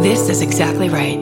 This is exactly right.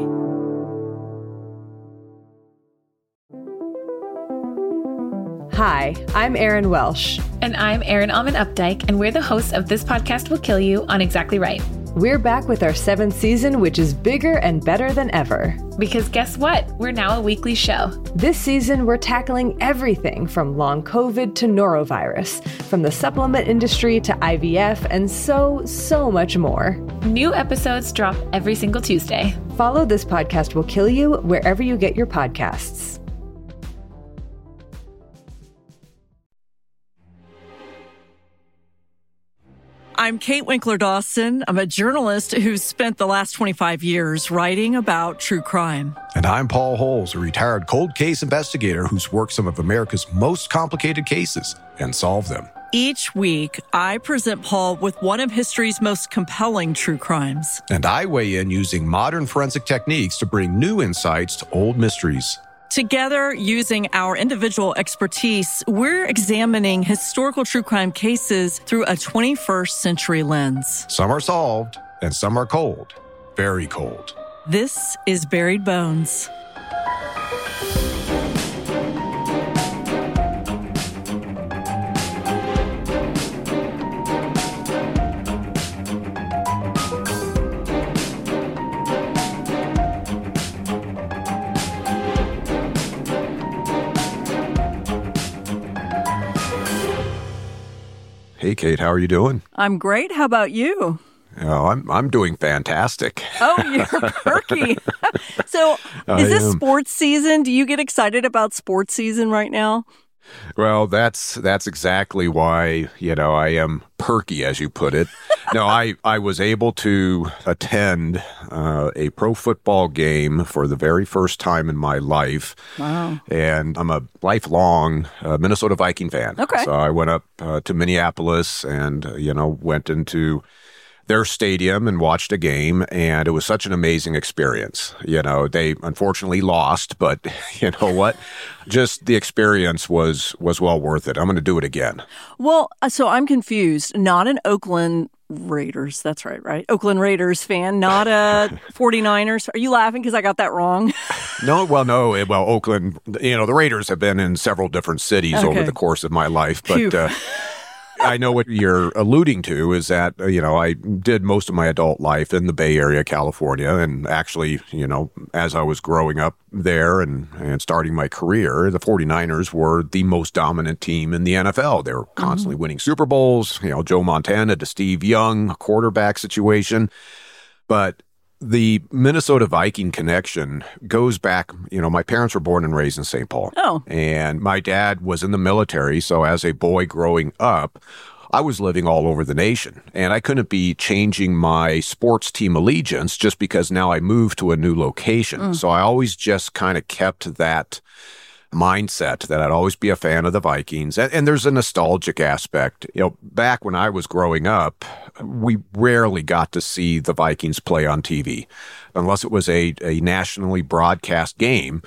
Hi, I'm Erin Welsh. And I'm Erin Alman Updike, and we're the hosts of This Podcast Will Kill You on Exactly Right. We're back with our 7th season, which is bigger and better than ever. Because guess what? We're now a weekly show. This season, we're tackling everything from long COVID to norovirus, from the supplement industry to IVF, and so much more. New episodes drop every single Tuesday. Follow This Podcast Will Kill You wherever you get your podcasts. I'm Kate Winkler-Dawson. I'm a journalist who's spent the last 25 years writing about true crime. And I'm Paul Holes, a retired cold case investigator who's worked some of America's most complicated cases and solved them. Each week, I present Paul with one of history's most compelling true crimes. And I weigh in using modern forensic techniques to bring new insights to old mysteries. Together, using our individual expertise, we're examining historical true crime cases through a 21st century lens. Some are solved, and some are cold. Very cold. This is Buried Bones. Hey, Kate, how are you doing? I'm great. How about you? Oh, I'm doing fantastic. Oh, you're perky. So, is this sports season? Do you get excited about sports season right now? Well, that's exactly why, I am perky, as you put it. No, I was able to attend a pro football game for the very first time in my life. Wow. And I'm a lifelong Minnesota Viking fan. Okay. So I went up to Minneapolis and, went into their stadium and watched a game, and it was such an amazing experience. They unfortunately lost, but you know what? Just the experience was well worth it. I'm going to do it again. Well, so I'm confused. Not an Oakland Raiders, that's right? Oakland Raiders fan, not a 49ers. Are you laughing because I got that wrong? No, Oakland, the Raiders have been in several different cities over the course of my life, but I know what you're alluding to is that, I did most of my adult life in the Bay Area, California. And actually, as I was growing up there and starting my career, the 49ers were the most dominant team in the NFL. They were constantly winning Super Bowls, Joe Montana to Steve Young, quarterback situation. But the Minnesota Viking connection goes back, my parents were born and raised in St. Paul. Oh. And my dad was in the military. So as a boy growing up, I was living all over the nation. And I couldn't be changing my sports team allegiance just because now I moved to a new location. So I always just kind of kept that mindset that I'd always be a fan of the Vikings. And there's a nostalgic aspect. Back when I was growing up, we rarely got to see the Vikings play on TV unless it was a nationally broadcast game.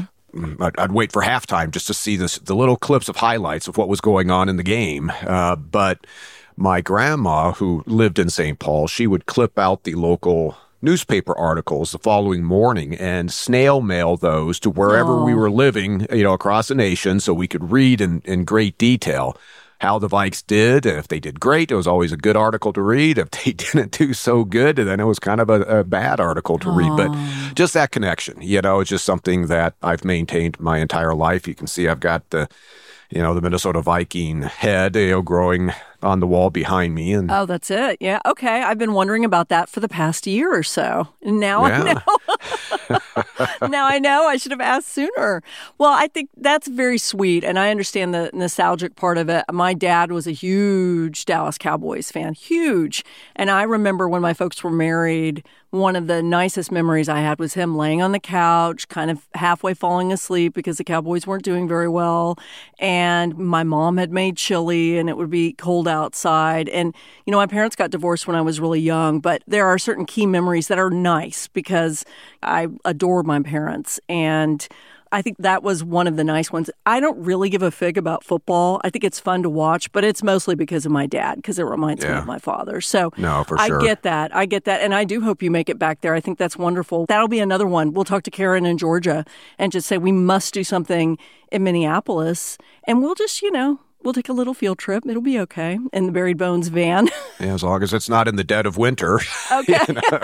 I'd wait for halftime just to see the little clips of highlights of what was going on in the game. But my grandma, who lived in St. Paul, she would clip out the local newspaper articles the following morning and snail mail those to wherever we were living, across the nation, so we could read in great detail how the Vikes did. If they did great, it was always a good article to read. If they didn't do so good, then it was kind of a bad article to read. But just that connection, it's just something that I've maintained my entire life. You can see I've got the Minnesota Viking head, growing on the wall behind me. And oh, that's it. Yeah. Okay. I've been wondering about that for the past year or so. And now I know. Now I know. I should have asked sooner. Well, I think that's very sweet. And I understand the nostalgic part of it. My dad was a huge Dallas Cowboys fan. Huge. And I remember when my folks were married, one of the nicest memories I had was him laying on the couch, kind of halfway falling asleep because the Cowboys weren't doing very well. And my mom had made chili and it would be cold outside. And, my parents got divorced when I was really young, but there are certain key memories that are nice because I adored my parents. And I think that was one of the nice ones. I don't really give a fig about football. I think it's fun to watch, but it's mostly because of my dad, because it reminds me of my father. So no, for sure. I get that. And I do hope you make it back there. I think that's wonderful. That'll be another one. We'll talk to Karen in Georgia and just say we must do something in Minneapolis. And we'll just, we'll take a little field trip. It'll be okay in the Buried Bones van. Yeah, as long as it's not in the dead of winter. Okay.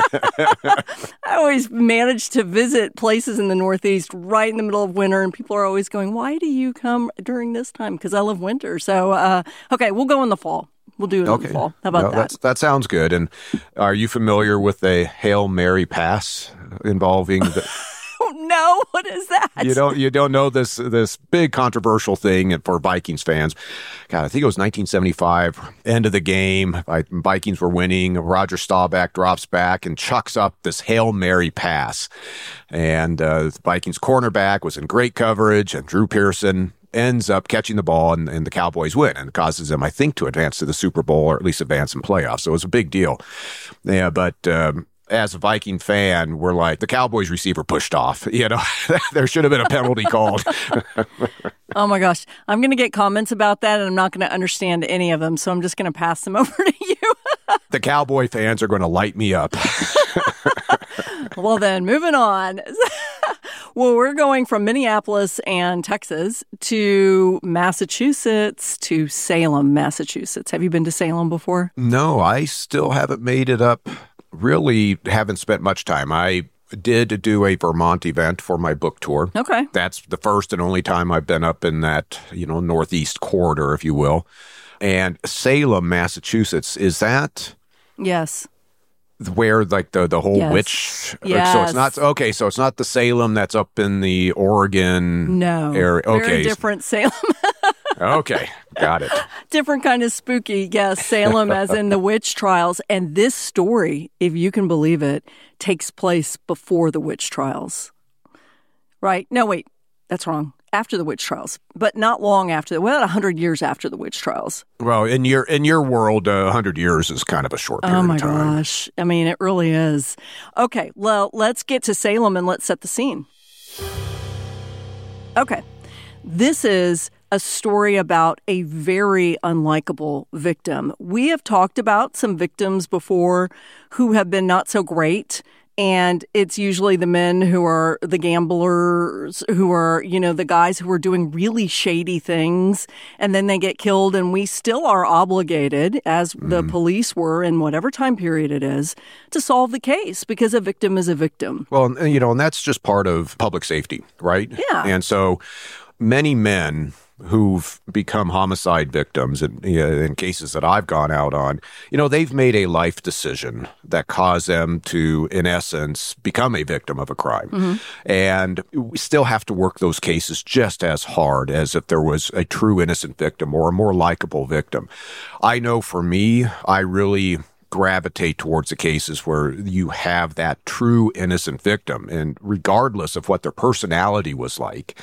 I always manage to visit places in the Northeast right in the middle of winter, and people are always going, why do you come during this time? Because I love winter. So, okay, we'll go in the fall. We'll do it in the fall. How about that? That sounds good. And are you familiar with a Hail Mary pass involving the... No, what is that? You don't know this big controversial thing for Vikings fans. God, I think it was 1975, end of the game. Vikings were winning. Roger Staubach drops back and chucks up this Hail Mary pass. And the Vikings cornerback was in great coverage, and Drew Pearson ends up catching the ball, and the Cowboys win, and it causes them, I think, to advance to the Super Bowl, or at least advance in playoffs. So it was a big deal. Yeah, but as a Viking fan, we're like, the Cowboys receiver pushed off. There should have been a penalty called. Oh my gosh. I'm going to get comments about that, and I'm not going to understand any of them, so I'm just going to pass them over to you. The Cowboy fans are going to light me up. Well, then, moving on. Well, we're going from Minneapolis and Texas to Massachusetts, to Salem, Massachusetts. Have you been to Salem before? No, I still haven't made it up. Really haven't spent much time. I did do a Vermont event for my book tour. Okay. That's the first and only time I've been up in that, northeast corridor, if you will. And Salem, Massachusetts, is that? Yes. Where like the whole witch? Yes. So it's not, okay, so it's not the Salem that's up in the Oregon area. Okay. Very different Salem. Okay, got it. Different kind of spooky, yes, Salem as in the witch trials. And this story, if you can believe it, takes place before the witch trials. Right? No, wait, that's wrong. After the witch trials, but not long after. About 100 years after the witch trials. Well, in your world, 100 years is kind of a short period of time. Oh my gosh. I mean, it really is. Okay, well, let's get to Salem and let's set the scene. Okay, this is a story about a very unlikable victim. We have talked about some victims before who have been not so great. And it's usually the men who are the gamblers, who are, the guys who are doing really shady things, and then they get killed. And we still are obligated, as the police were in whatever time period it is, to solve the case because a victim is a victim. Well, and that's just part of public safety, right? Yeah. And so many men who've become homicide victims in cases that I've gone out on, they've made a life decision that caused them to, in essence, become a victim of a crime. Mm-hmm. And we still have to work those cases just as hard as if there was a true innocent victim or a more likable victim. I know for me, I really gravitate towards the cases where you have that true innocent victim, and regardless of what their personality was like,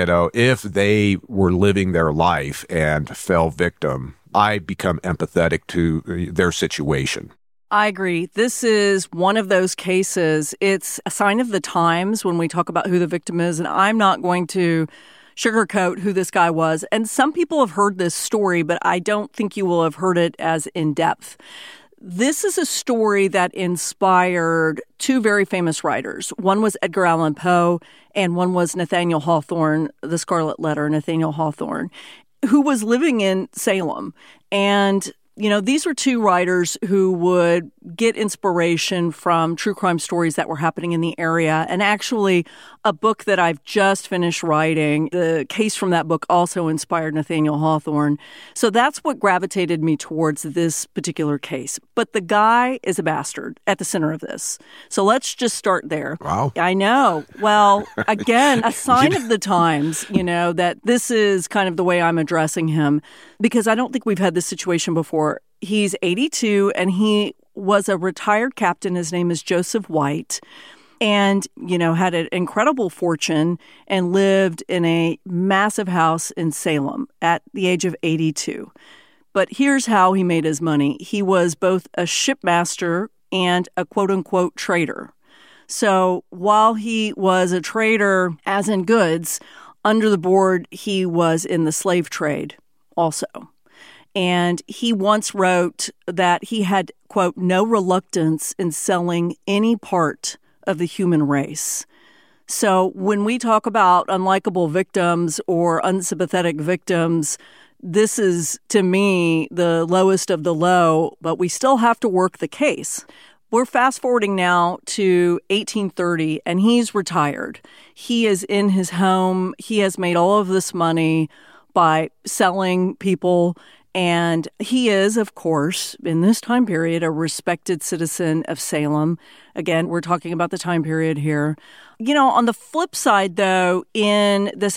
if they were living their life and fell victim, I become empathetic to their situation. I agree. This is one of those cases. It's a sign of the times when we talk about who the victim is, and I'm not going to sugarcoat who this guy was. And some people have heard this story, but I don't think you will have heard it as in depth. This is a story that inspired two very famous writers. One was Edgar Allan Poe, and one was Nathaniel Hawthorne, The Scarlet Letter, Nathaniel Hawthorne, who was living in Salem. And these were two writers who would get inspiration from true crime stories that were happening in the area. And actually, a book that I've just finished writing, the case from that book also inspired Nathaniel Hawthorne. So that's what gravitated me towards this particular case. But the guy is a bastard at the center of this. So let's just start there. Wow. I know. Well, again, a sign of the times, that this is kind of the way I'm addressing him, because I don't think we've had this situation before. He's 82, and he was a retired captain. His name is Joseph White, and, had an incredible fortune and lived in a massive house in Salem at the age of 82. But here's how he made his money. He was both a shipmaster and a quote-unquote trader. So while he was a trader, as in goods, under the board, he was in the slave trade also. And he once wrote that he had, quote, no reluctance in selling any part of the human race. So when we talk about unlikable victims or unsympathetic victims, this is, to me, the lowest of the low, but we still have to work the case. We're fast forwarding now to 1830, and he's retired. He is in his home. He has made all of this money by selling people. And he is, of course, in this time period, a respected citizen of Salem. Again, we're talking about the time period here. You know, on the flip side, though, in the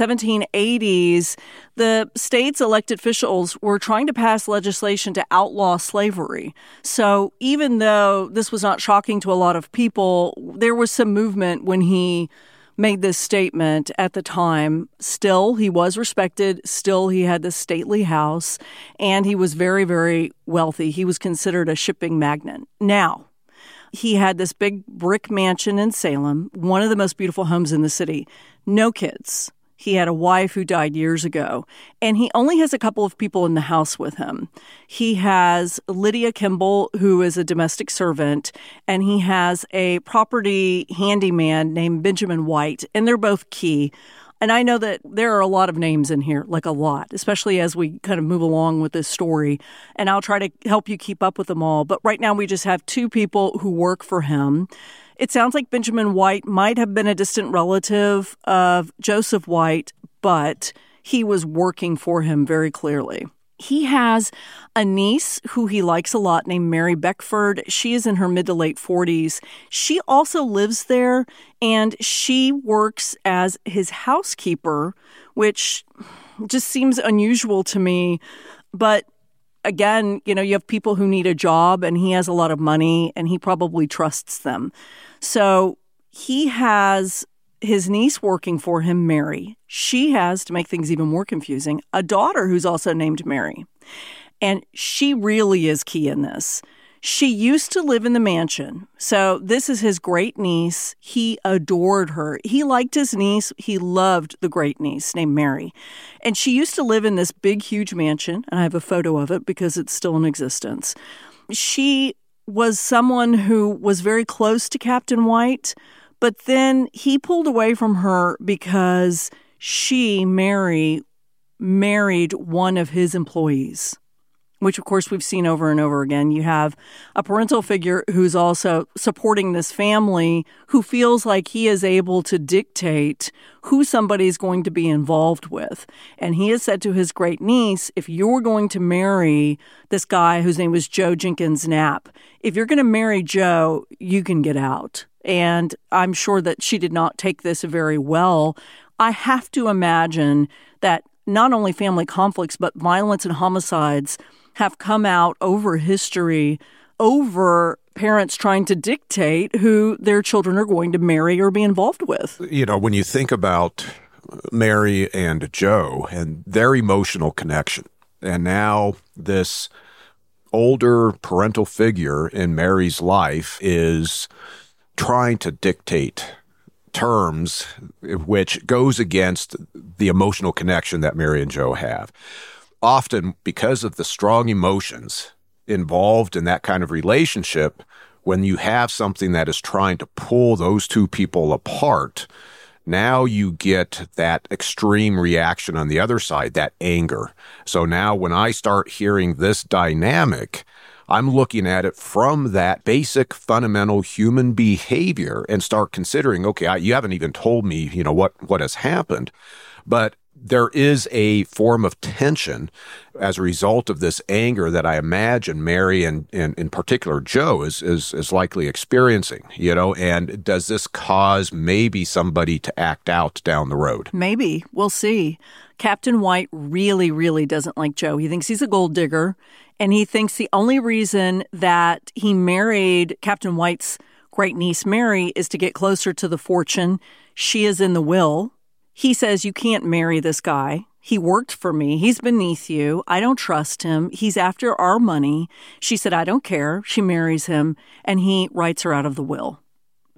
1780s, the state's elected officials were trying to pass legislation to outlaw slavery. So even though this was not shocking to a lot of people, there was some movement when he made this statement at the time. Still, he was respected. Still, he had this stately house, and he was very, very wealthy. He was considered a shipping magnate. Now, he had this big brick mansion in Salem, one of the most beautiful homes in the city. No kids. He had a wife who died years ago, and he only has a couple of people in the house with him. He has Lydia Kimball, who is a domestic servant, and he has a property handyman named Benjamin White, and they're both key. And I know that there are a lot of names in here, like a lot, especially as we kind of move along with this story, and I'll try to help you keep up with them all. But right now we just have two people who work for him. It sounds like Benjamin White might have been a distant relative of Joseph White, but he was working for him very clearly. He has a niece who he likes a lot named Mary Beckford. She is in her mid to late 40s. She also lives there, and she works as his housekeeper, which just seems unusual to me. But again, you know, you have people who need a job, and he has a lot of money, and he probably trusts them. So he has his niece working for him, Mary. She has, to make things even more confusing, a daughter who's also named Mary. And she really is key in this. She used to live in the mansion. So this is his great niece. He adored her. He liked his niece. He loved the great niece named Mary. And she used to live in this big, huge mansion. And I have a photo of it because it's still in existence. She was someone who was very close to Captain White, but then he pulled away from her because she, Mary, married one of his employees, which, of course, we've seen over and over again. You have a parental figure who's also supporting this family who feels like he is able to dictate who somebody's going to be involved with. And he has said to his great niece, if you're going to marry this guy whose name was Joe Jenkins Knapp, if you're going to marry Joe, you can get out. And I'm sure that she did not take this very well. I have to imagine that not only family conflicts, but violence and homicides have come out over history, over parents trying to dictate who their children are going to marry or be involved with. You know, when you think about Mary and Joe and their emotional connection, and now this older parental figure in Mary's life is trying to dictate terms which goes against the emotional connection that Mary and Joe have. Often, because of the strong emotions involved in that kind of relationship, when you have something that is trying to pull those two people apart, now you get that extreme reaction on the other side, that anger. So now when I start hearing this dynamic, I'm looking at it from that basic fundamental human behavior and start considering, okay, you haven't even told me, you know, what has happened. But there is a form of tension as a result of this anger that I imagine Mary and in particular Joe is likely experiencing, you know, and does this cause maybe somebody to act out down the road? Maybe. We'll see. Captain White really, really doesn't like Joe. He thinks he's a gold digger, and he thinks the only reason that he married Captain White's great niece Mary is to get closer to the fortune. She is in the will. He says, you can't marry this guy. He worked for me. He's beneath you. I don't trust him. He's after our money. She said, I don't care. She marries him, and he writes her out of the will.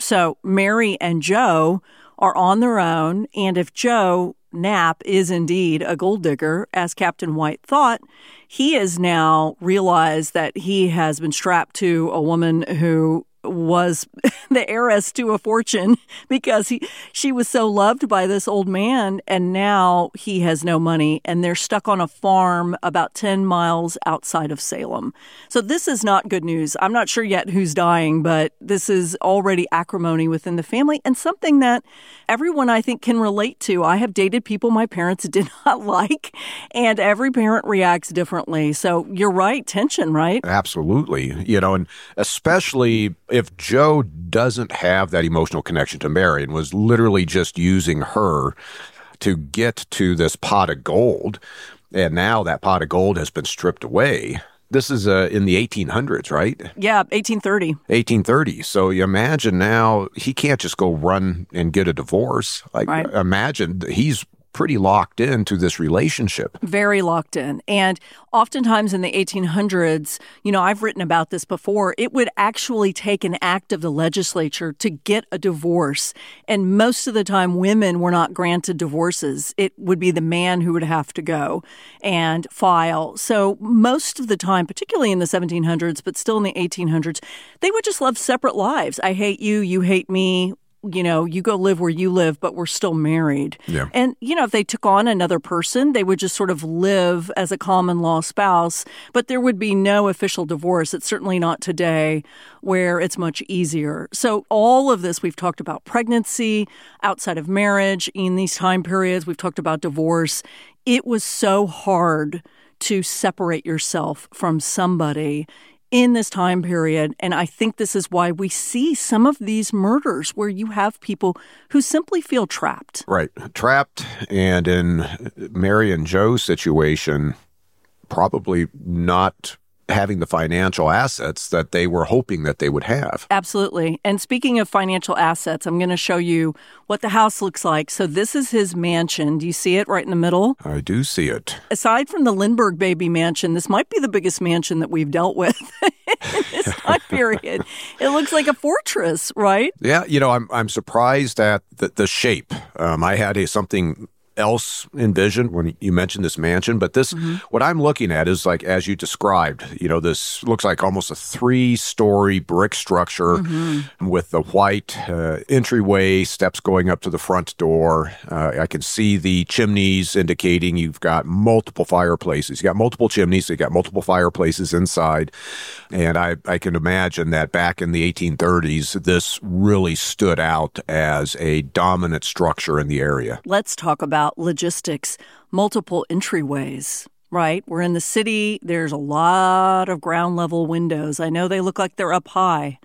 So Mary and Joe are on their own, and if Joe Knapp is indeed a gold digger, as Captain White thought, he has now realized that he has been strapped to a woman who was the heiress to a fortune because she was so loved by this old man, and now he has no money, and they're stuck on a farm about 10 miles outside of Salem. So this is not good news. I'm not sure yet who's dying, but this is already acrimony within the family, and something that everyone, I think, can relate to. I have dated people my parents did not like, and every parent reacts differently. So you're right, tension, right? Absolutely. And especially if Joe doesn't have that emotional connection to Mary and was literally just using her to get to this pot of gold, and now that pot of gold has been stripped away. This is in the 1800s, right? Yeah, 1830. 1830. So you imagine now he can't just go run and get a divorce. Right. Imagine he's pretty locked into this relationship. Very locked in. And oftentimes in the 1800s, I've written about this before, it would actually take an act of the legislature to get a divorce. And most of the time, women were not granted divorces. It would be the man who would have to go and file. So most of the time, particularly in the 1700s, but still in the 1800s, they would just live separate lives. I hate you, you hate me. You go live where you live, but we're still married. Yeah. And, if they took on another person, they would just sort of live as a common law spouse, but there would be no official divorce. It's certainly not today where it's much easier. So all of this, we've talked about pregnancy, outside of marriage, in these time periods, we've talked about divorce. It was so hard to separate yourself from somebody in this time period. And I think this is why we see some of these murders where you have people who simply feel trapped. Right. Trapped. And in Mary and Joe's situation, probably not having the financial assets that they were hoping that they would have. Absolutely. And speaking of financial assets, I'm going to show you what the house looks like. So this is his mansion. Do you see it right in the middle? I do see it. Aside from the Lindbergh baby mansion, this might be the biggest mansion that we've dealt with in this time period. It looks like a fortress, right? Yeah. I'm surprised at the shape. I had something else envisioned when you mentioned this mansion, but this, what I'm looking at is like, as you described, this looks like almost a 3-story brick structure with the white entryway, steps going up to the front door. I can see the chimneys indicating you've got multiple fireplaces. You got multiple chimneys, you got multiple fireplaces inside. And I can imagine that back in the 1830s, this really stood out as a dominant structure in the area. Let's talk about logistics, multiple entryways, right? We're in the city. There's a lot of ground level windows. I know they look like they're up high,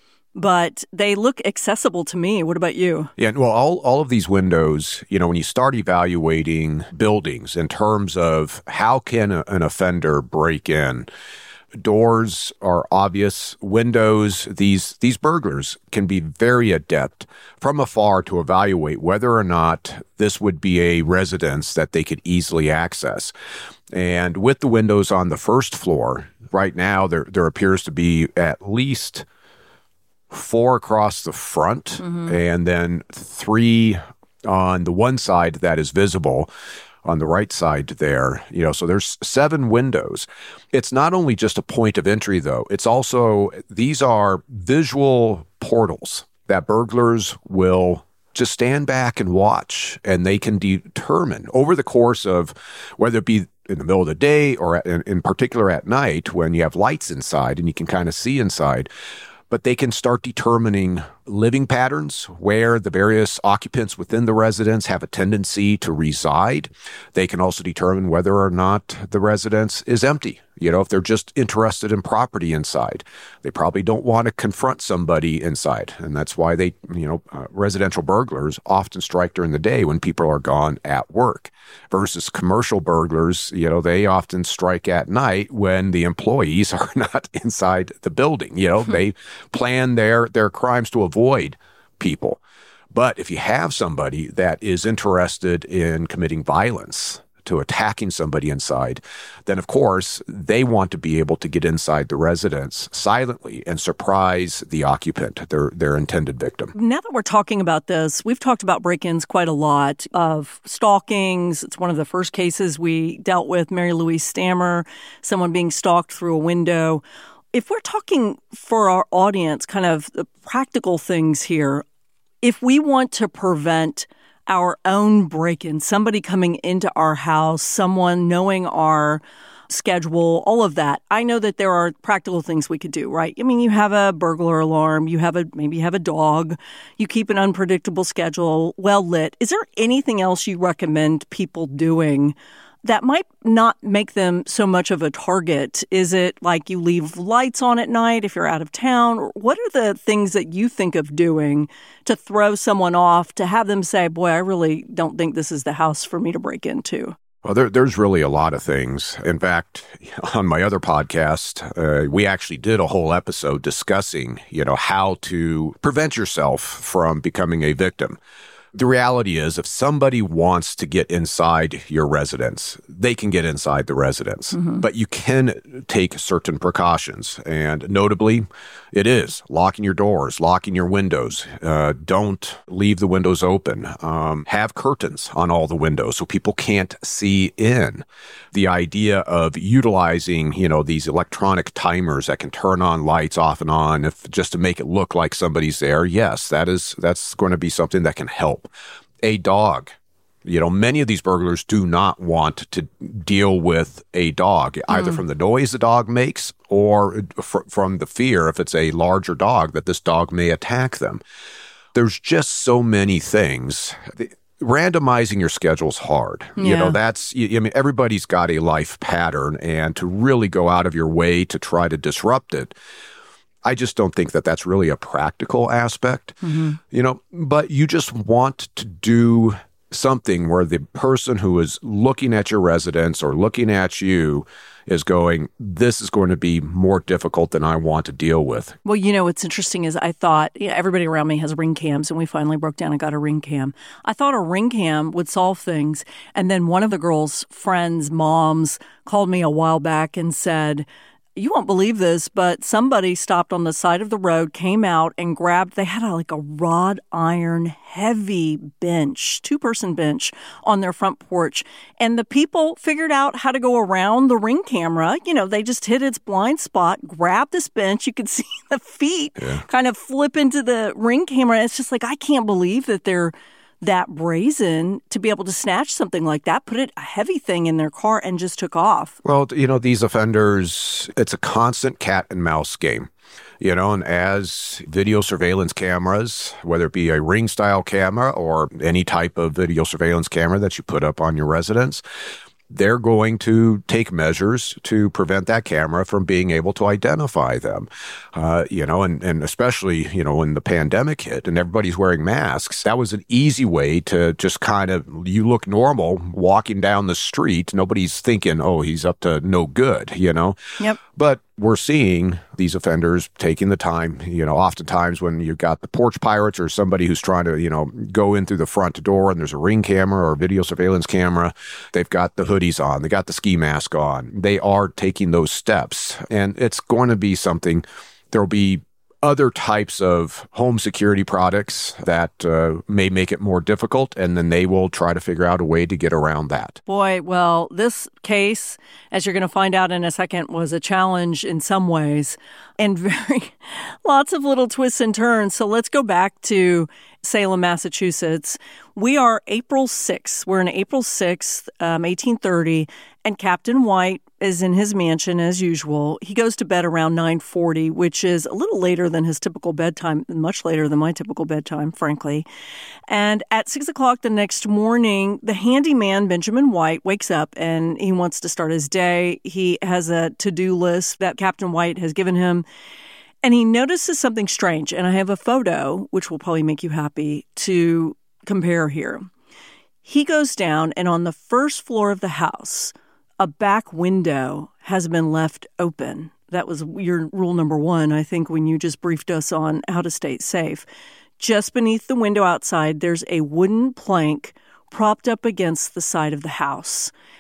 but they look accessible to me. What about you? Yeah, well, all of these windows, when you start evaluating buildings in terms of how can an offender break in, doors are obvious. Windows, these burglars can be very adept from afar to evaluate whether or not this would be a residence that they could easily access. And with the windows on the first floor, right now there appears to be at least 4 across the front and then 3 on the one side that is visible. On the right side there, so there's 7 windows. It's not only just a point of entry, though. It's also, these are visual portals that burglars will just stand back and watch, and they can determine over the course of, whether it be in the middle of the day or in particular at night when you have lights inside and you can kind of see inside, but they can start determining living patterns, where the various occupants within the residence have a tendency to reside. They can also determine whether or not the residence is empty. If they're just interested in property inside, they probably don't want to confront somebody inside. And that's why they, residential burglars often strike during the day when people are gone at work versus commercial burglars. They often strike at night when the employees are not inside the building. They plan their crimes to avoid people. But if you have somebody that is interested in committing violence to attacking somebody inside, then of course they want to be able to get inside the residence silently and surprise the occupant, their intended victim. Now that we're talking about this, we've talked about break-ins quite a lot, of stalkings. It's one of the first cases we dealt with, Mary Louise Stammer, someone being stalked through a window. If we're talking for our audience, kind of the practical things here, if we want to prevent our own break-in, somebody coming into our house, someone knowing our schedule, all of that, I know that there are practical things we could do, right? I mean, you have a burglar alarm, maybe you have a dog, you keep an unpredictable schedule, well lit. Is there anything else you recommend people doing that might not make them so much of a target? Is it like you leave lights on at night if you're out of town? Or what are the things that you think of doing to throw someone off, to have them say, boy, I really don't think this is the house for me to break into? Well, there's really a lot of things. In fact, on my other podcast, we actually did a whole episode discussing, how to prevent yourself from becoming a victim. The reality is, if somebody wants to get inside your residence, they can get inside the residence. Mm-hmm. But you can take certain precautions. And notably, it is locking your doors, locking your windows. Don't leave the windows open. Have curtains on all the windows so people can't see in. The idea of utilizing, these electronic timers that can turn on lights off and on just to make it look like somebody's there. Yes, that's going to be something that can help. A dog. Many of these burglars do not want to deal with a dog, either from the noise the dog makes or from the fear, if it's a larger dog, that this dog may attack them. There's just so many things. Randomizing your schedule's hard. Yeah. Everybody's got a life pattern, and to really go out of your way to try to disrupt it, I just don't think that that's really a practical aspect, but you just want to do something where the person who is looking at your residence or looking at you is going, this is going to be more difficult than I want to deal with. Well, what's interesting is I thought, everybody around me has ring cams, and we finally broke down and got a ring cam. I thought a ring cam would solve things. And then one of the girls' friends' moms called me a while back and said, you won't believe this, but somebody stopped on the side of the road, came out and grabbed, they had a wrought iron heavy bench, 2-person bench on their front porch. And the people figured out how to go around the ring camera. They just hit its blind spot, grabbed this bench. You could see the feet kind of flip into the ring camera. It's just I can't believe that they're that brazen to be able to snatch something like that, put a heavy thing in their car, and just took off. Well, these offenders, it's a constant cat and mouse game. And as video surveillance cameras, whether it be a Ring-style camera or any type of video surveillance camera that you put up on your residence, they're going to take measures to prevent that camera from being able to identify them. And especially, when the pandemic hit and everybody's wearing masks, that was an easy way to just kind of, you look normal walking down the street. Nobody's thinking, oh, he's up to no good, Yep. But we're seeing these offenders taking the time, oftentimes when you've got the porch pirates or somebody who's trying to, go in through the front door and there's a Ring camera or a video surveillance camera, they've got the hoodies on, they got the ski mask on. They are taking those steps, and it's going to be something. There'll be other types of home security products that may make it more difficult, and then they will try to figure out a way to get around that. Boy, well, this case, as you're going to find out in a second, was a challenge in some ways and lots of little twists and turns. So let's go back to Salem, Massachusetts. We are April 6th. We're in April 6th, 1830, and Captain White is in his mansion as usual. He goes to bed around 9:40, which is a little later than his typical bedtime, much later than my typical bedtime, frankly. And at 6 o'clock the next morning, the handyman, Benjamin White, wakes up and he wants to start his day. He has a to-do list that Captain White has given him. And he notices something strange. And I have a photo, which will probably make you happy, to compare here. He goes down, and on the first floor of the house, a back window has been left open. That was your rule number 1, I think, when you just briefed us on how to stay safe. Just beneath the window outside, there's a wooden plank propped up against the side of the house.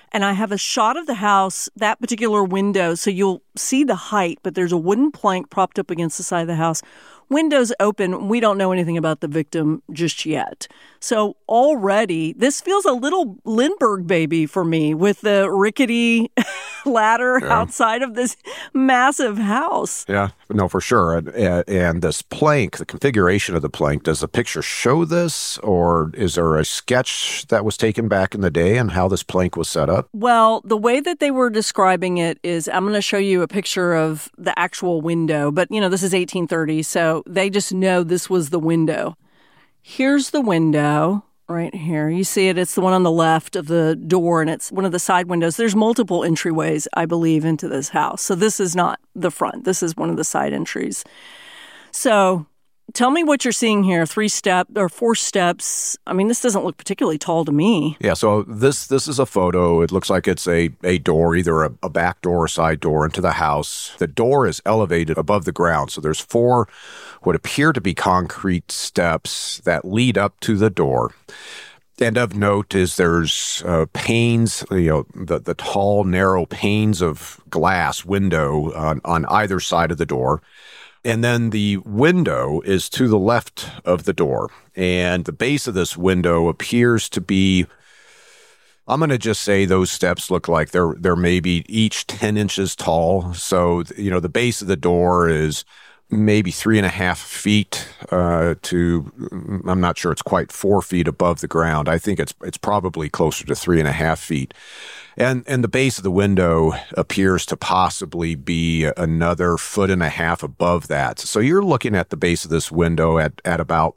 And I have a shot of the house, that particular window, so you'll see the height, but there's a wooden plank propped up against the side of the house. Windows open. We don't know anything about the victim just yet. So already, this feels a little Lindbergh baby for me with the rickety ladder outside of this massive house. Yeah, no, for sure. And this plank, the configuration of the plank, does the picture show this, or is there a sketch that was taken back in the day on how this plank was set up? Well, the way that they were describing it is, I'm going to show you a picture of the actual window, but this is 1830, so they just know this was the window. Here's the window right here. You see it. It's the one on the left of the door, and it's one of the side windows. There's multiple entryways, I believe, into this house. So this is not the front. This is one of the side entries. So tell me what you're seeing here. 4 steps. I mean, this doesn't look particularly tall to me. Yeah, so this is a photo. It looks like it's a door, either a back door or side door into the house. The door is elevated above the ground, so there's 4 what appear to be concrete steps that lead up to the door. And of note is there's panes, the tall, narrow panes of glass window on either side of the door. And then the window is to the left of the door. And the base of this window appears to be, I'm going to just say those steps look like they're maybe each 10 inches tall. So, the base of the door is maybe 3.5 feet to, I'm not sure it's quite 4 feet above the ground. I think it's probably closer to 3.5 feet. And the base of the window appears to possibly be another 1.5 feet above that. So you're looking at the base of this window at about,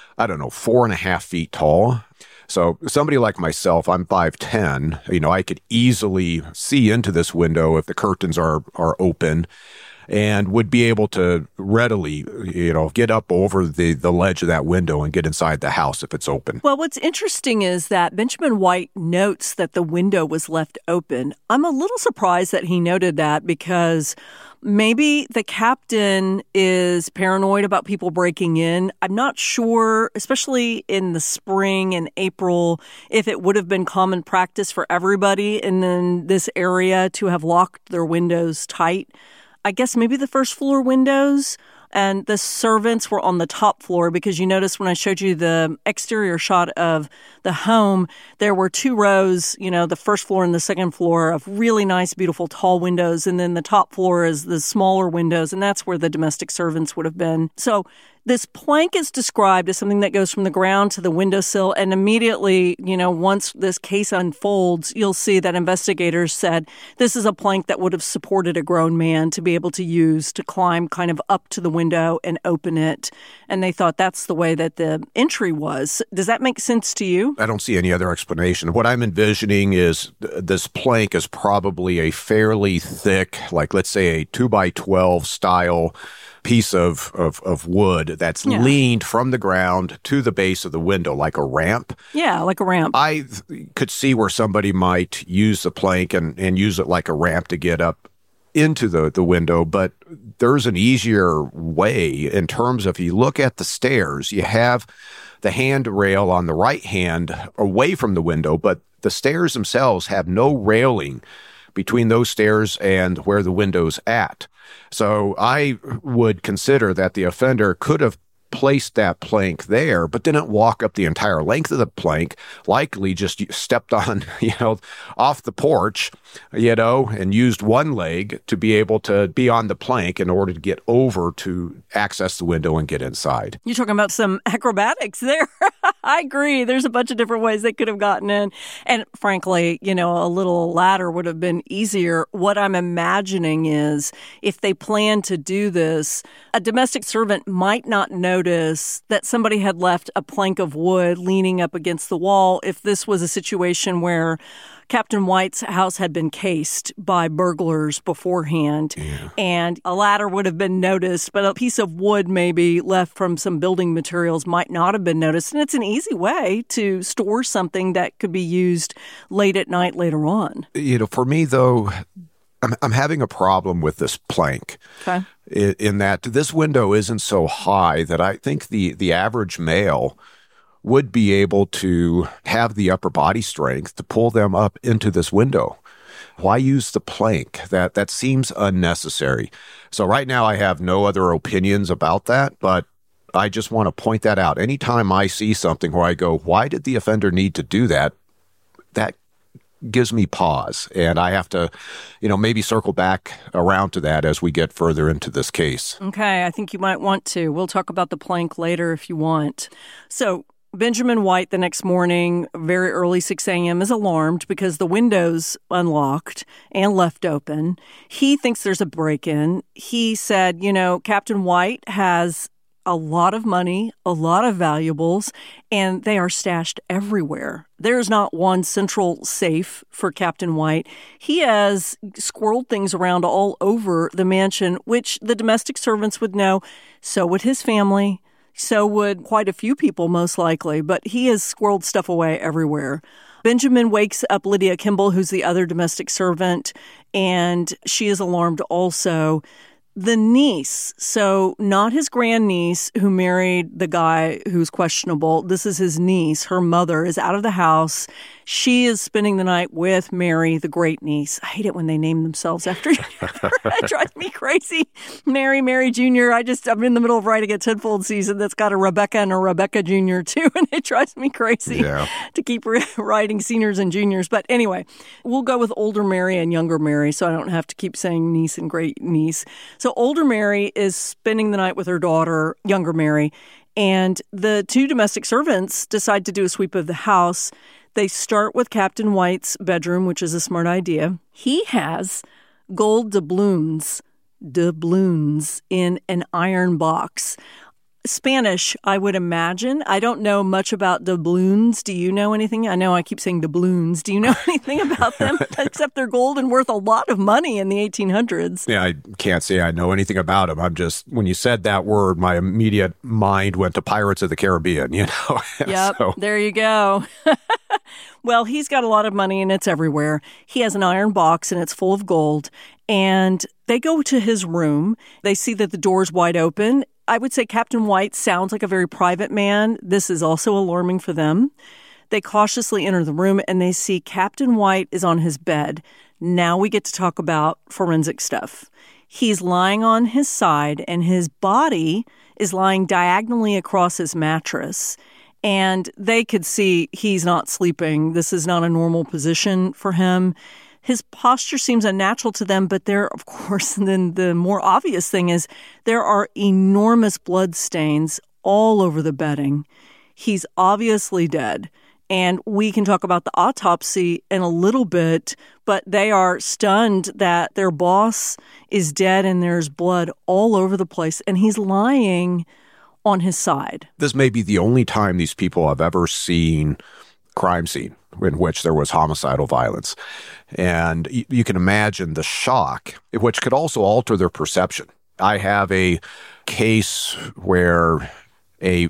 4.5 feet tall. So somebody like myself, I'm 5'10", I could easily see into this window if the curtains are open, and would be able to readily, get up over the ledge of that window and get inside the house if it's open. Well, what's interesting is that Benjamin White notes that the window was left open. I'm a little surprised that he noted that, because maybe the captain is paranoid about people breaking in. I'm not sure, especially in the spring and April, if it would have been common practice for everybody in this area to have locked their windows tight. I guess maybe the first floor windows, and the servants were on the top floor, because you notice when I showed you the exterior shot of the home, there were 2 rows, the first floor and the second floor, of really nice, beautiful, tall windows. And then the top floor is the smaller windows, and that's where the domestic servants would have been. So this plank is described as something that goes from the ground to the windowsill, and immediately, once this case unfolds, you'll see that investigators said this is a plank that would have supported a grown man to be able to use to climb kind of up to the window and open it. And they thought that's the way that the entry was. Does that make sense to you? I don't see any other explanation. What I'm envisioning is this plank is probably a fairly thick, like let's say a 2x12 style piece of wood that's leaned from the ground to the base of the window, like a ramp. Yeah, like a ramp. I could see where somebody might use the plank and use it like a ramp to get up into the window, but there's an easier way in terms of, if you look at the stairs, you have the handrail on the right hand away from the window, but the stairs themselves have no railing between those stairs and where the window's at. So I would consider that the offender could have placed that plank there, but didn't walk up the entire length of the plank, likely just stepped on, off the porch, and used one leg to be able to be on the plank in order to get over to access the window and get inside. You're talking about some acrobatics there. I agree. There's a bunch of different ways they could have gotten in. And frankly, a little ladder would have been easier. What I'm imagining is, if they plan to do this, a domestic servant might not notice that somebody had left a plank of wood leaning up against the wall if this was a situation where Captain White's house had been cased by burglars beforehand, and a ladder would have been noticed, but a piece of wood maybe left from some building materials might not have been noticed. And it's an easy way to store something that could be used late at night later on. For me, though, I'm having a problem with this plank. Okay. In that this window isn't so high that I think the average male would be able to have the upper body strength to pull them up into this window. Why use the plank? That seems unnecessary. So right now I have no other opinions about that, but I just want to point that out. Anytime I see something where I go, why did the offender need to do that? That gives me pause. And I have to, maybe circle back around to that as we get further into this case. Okay, I think you might want to. We'll talk about the plank later if you want. So Benjamin White the next morning, very early 6 a.m., is alarmed because the window's unlocked and left open. He thinks there's a break-in. He said, Captain White has a lot of money, a lot of valuables, and they are stashed everywhere. There's not one central safe for Captain White. He has squirreled things around all over the mansion, which the domestic servants would know. So would his family. So would quite a few people, most likely. But he has squirreled stuff away everywhere. Benjamin wakes up Lydia Kimball, who's the other domestic servant, and she is alarmed also. The niece, so not his grandniece who married the guy who's questionable. This is his niece. Her mother is out of the house. She is spending the night with Mary, the great niece. I hate it when they name themselves after each other. It drives me crazy. Mary Jr. I'm in the middle of writing a Tenfold season that's got a Rebecca and a Rebecca Jr. too, and it drives me crazy to keep writing seniors and juniors. But anyway, we'll go with older Mary and younger Mary, so I don't have to keep saying niece and great niece. So older Mary is spending the night with her daughter, younger Mary, and the two domestic servants decide to do a sweep of the house. They start with Captain White's bedroom, which is a smart idea. He has gold doubloons in an iron box. Spanish, I would imagine. I don't know much about doubloons. Do you know anything? I know I keep saying doubloons. Do you know anything about them except they're gold and worth a lot of money in the 1800s? Yeah, I can't say I know anything about them. When you said that word, my immediate mind went to Pirates of the Caribbean, Yep, so. There you go. Well, he's got a lot of money and it's everywhere. He has an iron box and it's full of gold. And they go to his room. They see that the door's wide open. I would say Captain White sounds like a very private man. This is also alarming for them. They cautiously enter the room and they see Captain White is on his bed. Now we get to talk about forensic stuff. He's lying on his side and his body is lying diagonally across his mattress. And they could see he's not sleeping. This is not a normal position for him. His posture seems unnatural to them, but there, of course, and then the more obvious thing is there are enormous blood stains all over the bedding. He's obviously dead. And we can talk about the autopsy in a little bit, but they are stunned that their boss is dead and there's blood all over the place. And he's lying on his side. This may be the only time these people have ever seen crime scene in which there was homicidal violence. And you can imagine the shock, which could also alter their perception. I have a case where a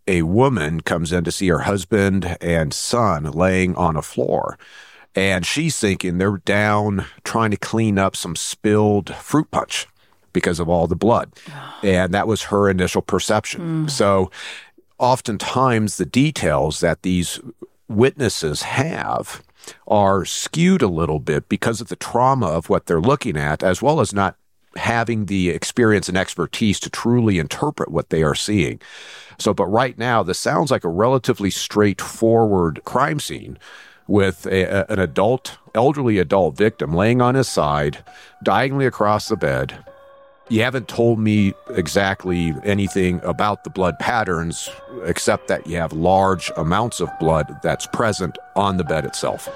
woman comes in to see her husband and son laying on a floor. And she's thinking they're down trying to clean up some spilled fruit punch because of all the blood. And that was her initial perception. So oftentimes the details that these witnesses have are skewed a little bit because of the trauma of what they're looking at, as well as not having the experience and expertise to truly interpret what they are seeing. So, but right now, this sounds like a relatively straightforward crime scene with an elderly adult victim laying on his side, diagonally across the bed. You haven't told me exactly anything about the blood patterns, except that you have large amounts of blood that's present on the bed itself.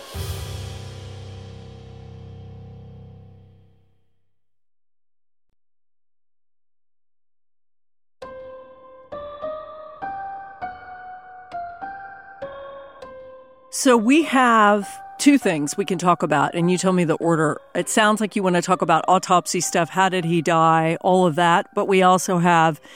So we have two things we can talk about, and you tell me the order. It sounds like you want to talk about autopsy stuff. How did he die? All of that. But we also have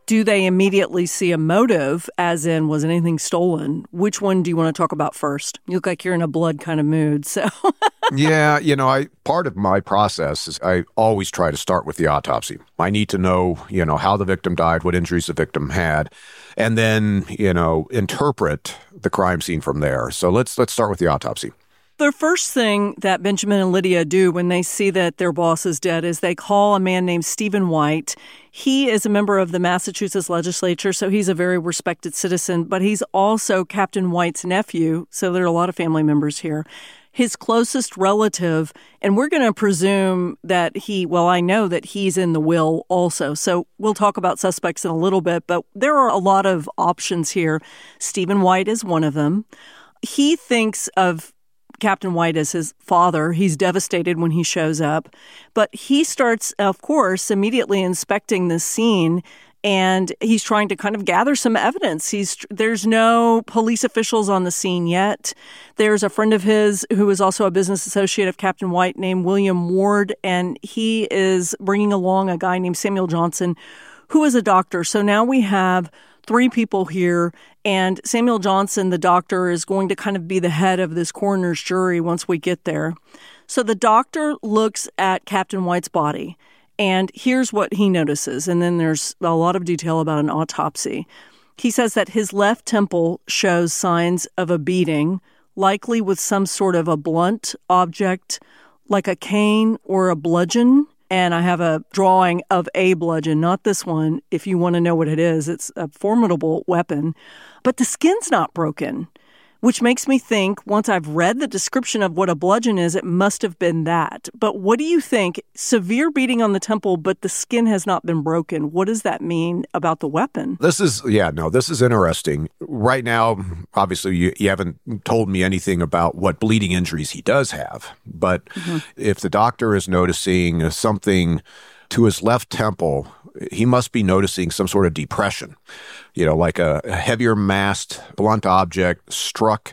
Do they immediately see a motive, as in, was anything stolen? Which one do you want to talk about first? You look like you're in a blood kind of mood, so. Yeah, part of my process is I always try to start with the autopsy. I need to know, how the victim died, what injuries the victim had, and then, interpret the crime scene from there. So let's start with the autopsy. The first thing that Benjamin and Lydia do when they see that their boss is dead is they call a man named Stephen White. He is a member of the Massachusetts legislature, so he's a very respected citizen, but he's also Captain White's nephew, so there are a lot of family members here. His closest relative, and we're going to presume that I know that he's in the will also. So we'll talk about suspects in a little bit, but there are a lot of options here. Stephen White is one of them. He thinks of Captain White as his father. He's devastated when he shows up. But he starts, of course, immediately inspecting the scene, and he's trying to kind of gather some evidence. There's no police officials on the scene yet. There's a friend of his who is also a business associate of Captain White named William Ward, and he is bringing along a guy named Samuel Johnson, who is a doctor. So now we have 3 people here, and Samuel Johnson, the doctor, is going to kind of be the head of this coroner's jury once we get there. So the doctor looks at Captain White's body, and here's what he notices, and then there's a lot of detail about an autopsy. He says that his left temple shows signs of a beating, likely with some sort of a blunt object, like a cane or a bludgeon. And I have a drawing of a bludgeon, not this one. If you want to know what it is, it's a formidable weapon. But the skin's not broken, which makes me think, once I've read the description of what a bludgeon is, it must have been that. But what do you think? Severe beating on the temple, but the skin has not been broken. What does that mean about the weapon? This is interesting. Right now, obviously, you haven't told me anything about what bleeding injuries he does have. But if the doctor is noticing something to his left temple, he must be noticing some sort of depression, like a heavier massed blunt object struck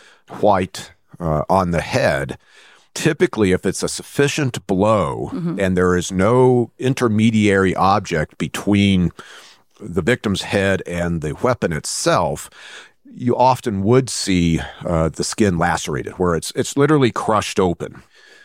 White on the head. Typically, if it's a sufficient blow and there is no intermediary object between the victim's head and the weapon itself, you often would see the skin lacerated, where it's literally crushed open.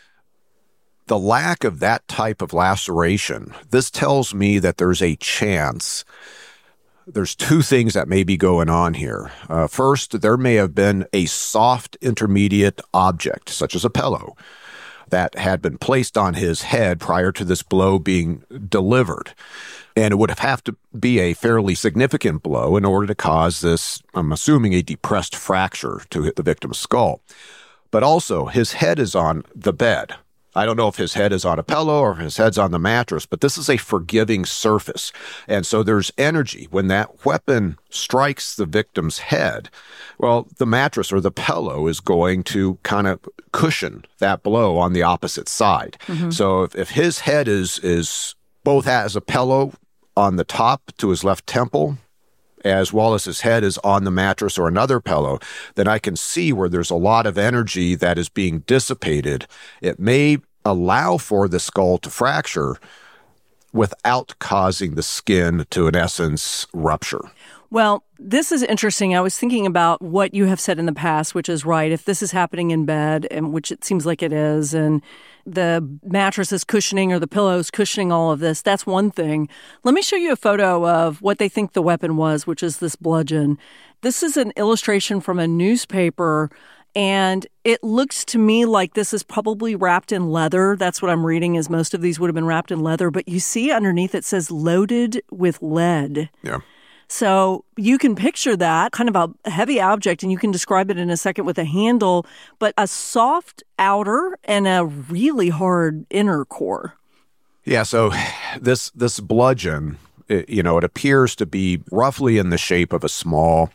The lack of that type of laceration, this tells me that there's a chance. There's 2 things that may be going on here. First, there may have been a soft intermediate object, such as a pillow, that had been placed on his head prior to this blow being delivered. And it would have to be a fairly significant blow in order to cause this, I'm assuming, a depressed fracture to hit the victim's skull. But also, his head is on the bed. I don't know if his head is on a pillow or if his head's on the mattress, but this is a forgiving surface. And so there's energy. When that weapon strikes the victim's head, well, the mattress or the pillow is going to kind of cushion that blow on the opposite side. So if his head is both has a pillow on the top to his left temple, as well as his head is on the mattress or another pillow, then I can see where there's a lot of energy that is being dissipated. It may allow for the skull to fracture without causing the skin to, in essence, rupture. Well, this is interesting. I was thinking about what you have said in the past, which is right. If this is happening in bed, and which it seems like it is, and the mattress is cushioning or the pillow is cushioning all of this, that's one thing. Let me show you a photo of what they think the weapon was, which is this bludgeon. This is an illustration from a newspaper, and it looks to me like this is probably wrapped in leather. That's what I'm reading, is most of these would have been wrapped in leather. But you see underneath it says loaded with lead. Yeah. So you can picture that kind of a heavy object, and you can describe it in a second with a handle, but a soft outer and a really hard inner core. Yeah, so this bludgeon, it appears to be roughly in the shape of a small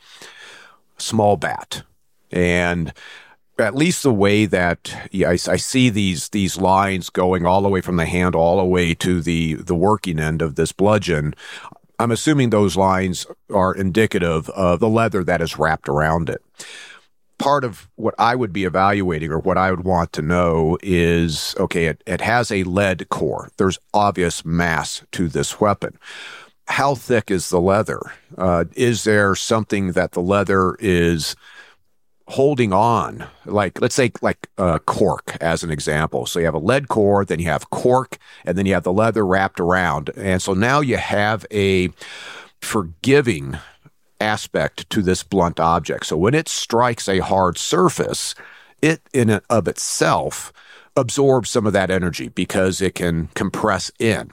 bat. And at least the way that I see these lines going all the way from the handle all the way to the working end of this bludgeon, I'm assuming those lines are indicative of the leather that is wrapped around it. Part of what I would be evaluating, or what I would want to know, is, okay, it has a lead core. There's obvious mass to this weapon. how thick is the leather? Is there something that the leather is holding on? Like, let's say cork as an example. So you have a lead core, then you have cork, and then you have the leather wrapped around. And so now you have a forgiving aspect to this blunt object. So when it strikes a hard surface, it in and of itself absorbs some of that energy because it can compress in.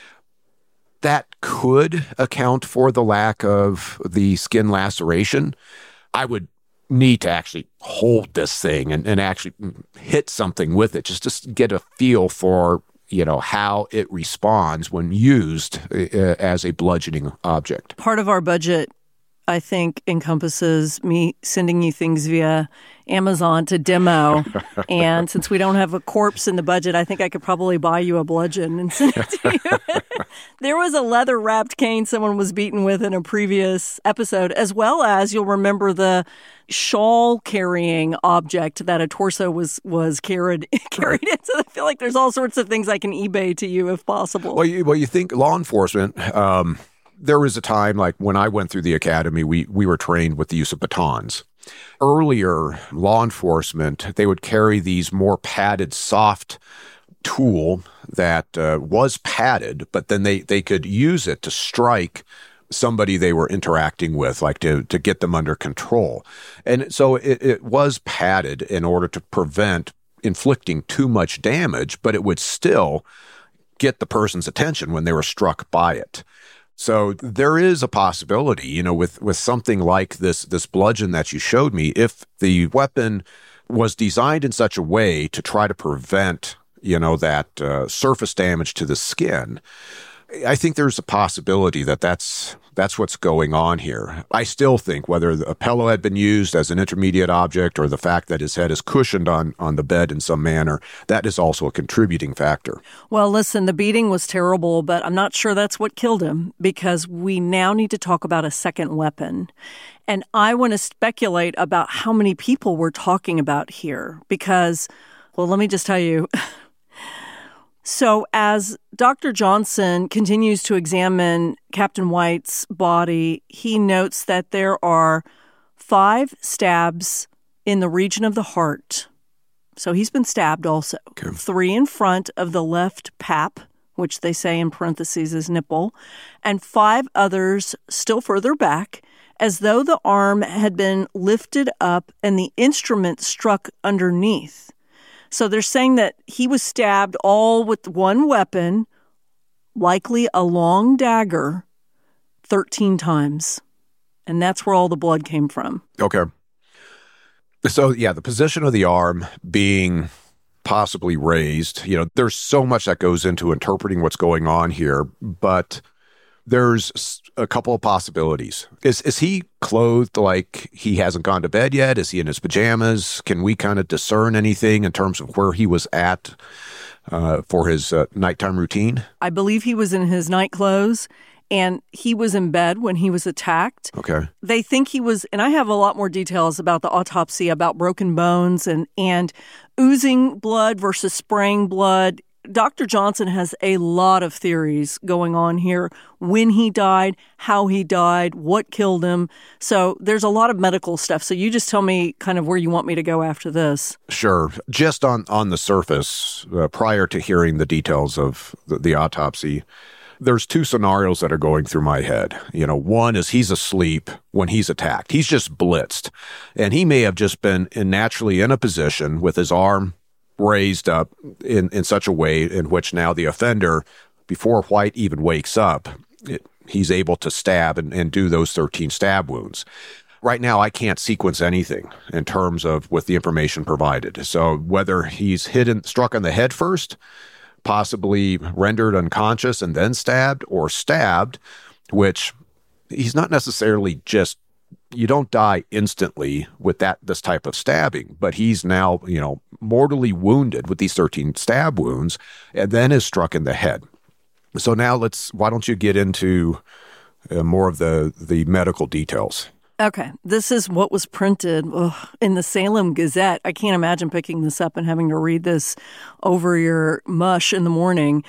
That could account for the lack of the skin laceration. I would need to actually hold this thing and actually hit something with it just to get a feel for, how it responds when used as a bludgeoning object. Part of our budget, I think, encompasses me sending you things via Amazon to demo. And since we don't have a corpse in the budget, I think I could probably buy you a bludgeon and send it to you. There was a leather-wrapped cane someone was beaten with in a previous episode, as well as you'll remember the shawl-carrying object that a torso was carried in. So I feel like there's all sorts of things I can eBay to you if possible. Well, you think law enforcement... There was a time, like when I went through the academy, we were trained with the use of batons. Earlier, law enforcement, they would carry these more padded, soft tool that was padded, but then they could use it to strike somebody they were interacting with, like to get them under control. And so it was padded in order to prevent inflicting too much damage, but it would still get the person's attention when they were struck by it. So there is a possibility, with something like this bludgeon that you showed me, if the weapon was designed in such a way to try to prevent, that surface damage to the skin, I think there's a possibility that that's what's going on here. I still think whether a pillow had been used as an intermediate object or the fact that his head is cushioned on the bed in some manner, that is also a contributing factor. Well, listen, the beating was terrible, but I'm not sure that's what killed him, because we now need to talk about a second weapon. And I want to speculate about how many people we're talking about here, because, well, let me just tell you. So as Dr. Johnson continues to examine Captain White's body, he notes that there are 5 stabs in the region of the heart. So he's been stabbed also. Okay. 3 in front of the left pap, which they say in parentheses is nipple, and 5 others still further back, as though the arm had been lifted up and the instrument struck underneath. So they're saying that he was stabbed all with one weapon, likely a long dagger, 13 times. And that's where all the blood came from. Okay. So, yeah, the position of the arm being possibly raised, there's so much that goes into interpreting what's going on here, but there's a couple of possibilities. Is he clothed like he hasn't gone to bed yet? Is he in his pajamas? Can we kind of discern anything in terms of where he was at for his nighttime routine? I believe he was in his night clothes, and he was in bed when he was attacked. Okay. They think he was, and I have a lot more details about the autopsy, about broken bones and oozing blood versus spraying blood. Dr. Johnson has a lot of theories going on here. When he died, how he died, what killed him. So there's a lot of medical stuff. So you just tell me kind of where you want me to go after this. Sure. Just on the surface, prior to hearing the details of the autopsy, there's 2 scenarios that are going through my head. One is he's asleep when he's attacked. He's just blitzed. And he may have just been naturally in a position with his arm raised up in such a way in which now the offender, before White even wakes up, he's able to stab and do those 13 stab wounds. Right now, I can't sequence anything in terms of with the information provided. So whether he's struck on the head first, possibly rendered unconscious and then stabbed, or stabbed, which he's not necessarily just, you don't die instantly with this type of stabbing, but he's now, mortally wounded with these 13 stab wounds and then is struck in the head. So now why don't you get into more of the medical details? Okay. This is what was printed in the Salem Gazette. I can't imagine picking this up and having to read this over your mush in the morning.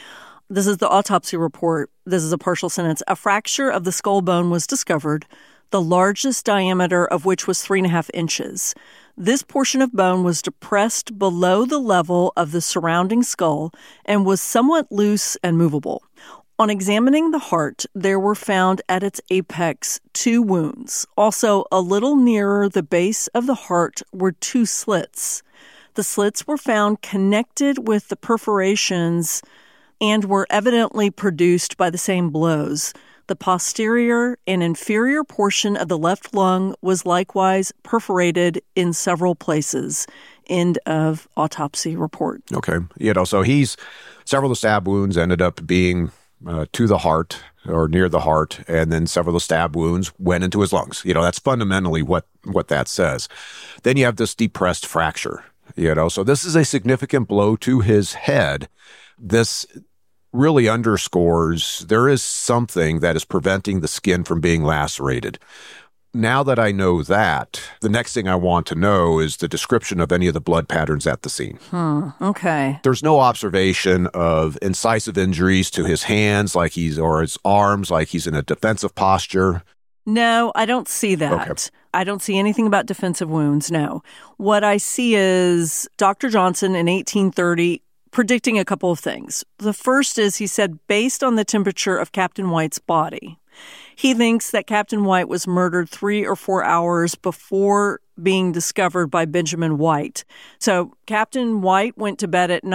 This is the autopsy report. This is a partial sentence. A fracture of the skull bone was discovered, the largest diameter of which was 3.5 inches. This portion of bone was depressed below the level of the surrounding skull and was somewhat loose and movable. On examining the heart, there were found at its apex 2 wounds. Also, a little nearer the base of the heart were 2 slits. The slits were found connected with the perforations and were evidently produced by the same blows. The posterior and inferior portion of the left lung was likewise perforated in several places. End of autopsy report. Okay. So several of the stab wounds ended up being to the heart or near the heart, and then several of the stab wounds went into his lungs. That's fundamentally what that says. Then you have this depressed fracture, So this is a significant blow to his head. This really underscores there is something that is preventing the skin from being lacerated. Now that I know that, the next thing I want to know is the description of any of the blood patterns at the scene. Okay. There's no observation of incisive injuries to his hands or his arms, like he's in a defensive posture. No, I don't see that. Okay. I don't see anything about defensive wounds, no. What I see is Dr. Johnson in 1830 predicting a couple of things. The first is he said, based on the temperature of Captain White's body, he thinks that Captain White was murdered 3 or 4 hours before being discovered by Benjamin White. So Captain White went to bed at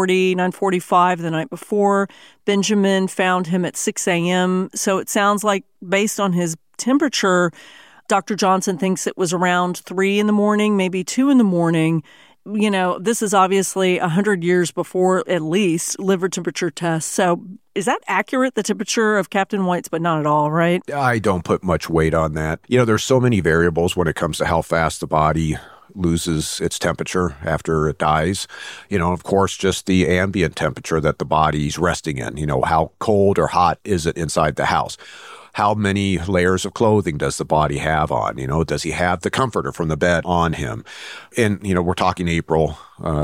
9:45 the night before. Benjamin found him at 6 a.m. So it sounds like, based on his temperature, Dr. Johnson thinks it was around 3 in the morning, maybe 2 in the morning. This is obviously 100 years before, at least, liver temperature tests. So is that accurate, the temperature of Captain White's, but not at all, right? I don't put much weight on that. There's so many variables when it comes to how fast the body loses its temperature after it dies. Of course, just the ambient temperature that the body's resting in. How cold or hot is it inside the house? How many layers of clothing does the body have on? Does he have the comforter from the bed on him? And, we're talking April.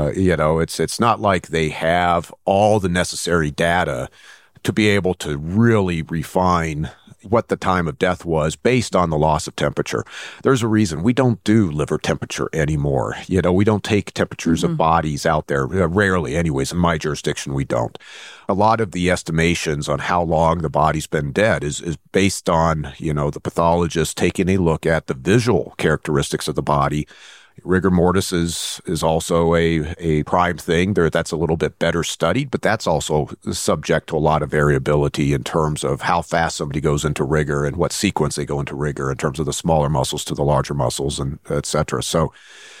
It's not like they have all the necessary data to be able to really refine what the time of death was based on the loss of temperature. There's a reason we don't do liver temperature anymore. We don't take temperatures of bodies out there. Rarely, anyways. In my jurisdiction, we don't. A lot of the estimations on how long the body's been dead is based on, the pathologist taking a look at the visual characteristics of the body. Rigor mortis is also a prime thing. That's a little bit better studied, but that's also subject to a lot of variability in terms of how fast somebody goes into rigor and what sequence they go into rigor in terms of the smaller muscles to the larger muscles, and et cetera. So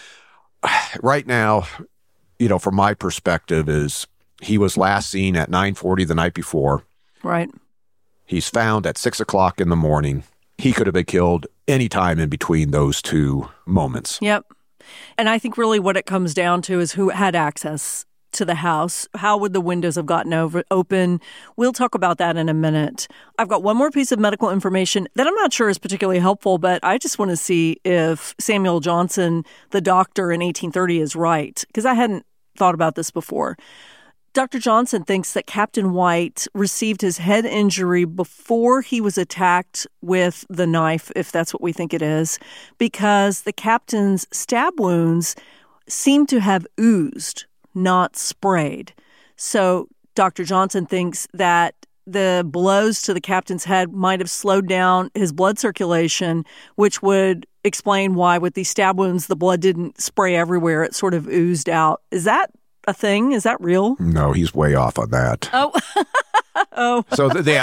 right now, from my perspective, is he was last seen at 9:40 the night before. Right. He's found at 6 o'clock in the morning. He could have been killed any time in between those two moments. Yep. And I think really what it comes down to is who had access to the house. How would the windows have gotten open? We'll talk about that in a minute. I've got one more piece of medical information that I'm not sure is particularly helpful, but I just want to see if Samuel Johnson, the doctor in 1830, is right, because I hadn't thought about this before. Dr. Johnson thinks that Captain White received his head injury before he was attacked with the knife, if that's what we think it is, because the captain's stab wounds seem to have oozed, not sprayed. So Dr. Johnson thinks that the blows to the captain's head might have slowed down his blood circulation, which would explain why with these stab wounds the blood didn't spray everywhere. It sort of oozed out. Is that a thing? Is that real? No, he's way off on that. Oh. Oh. So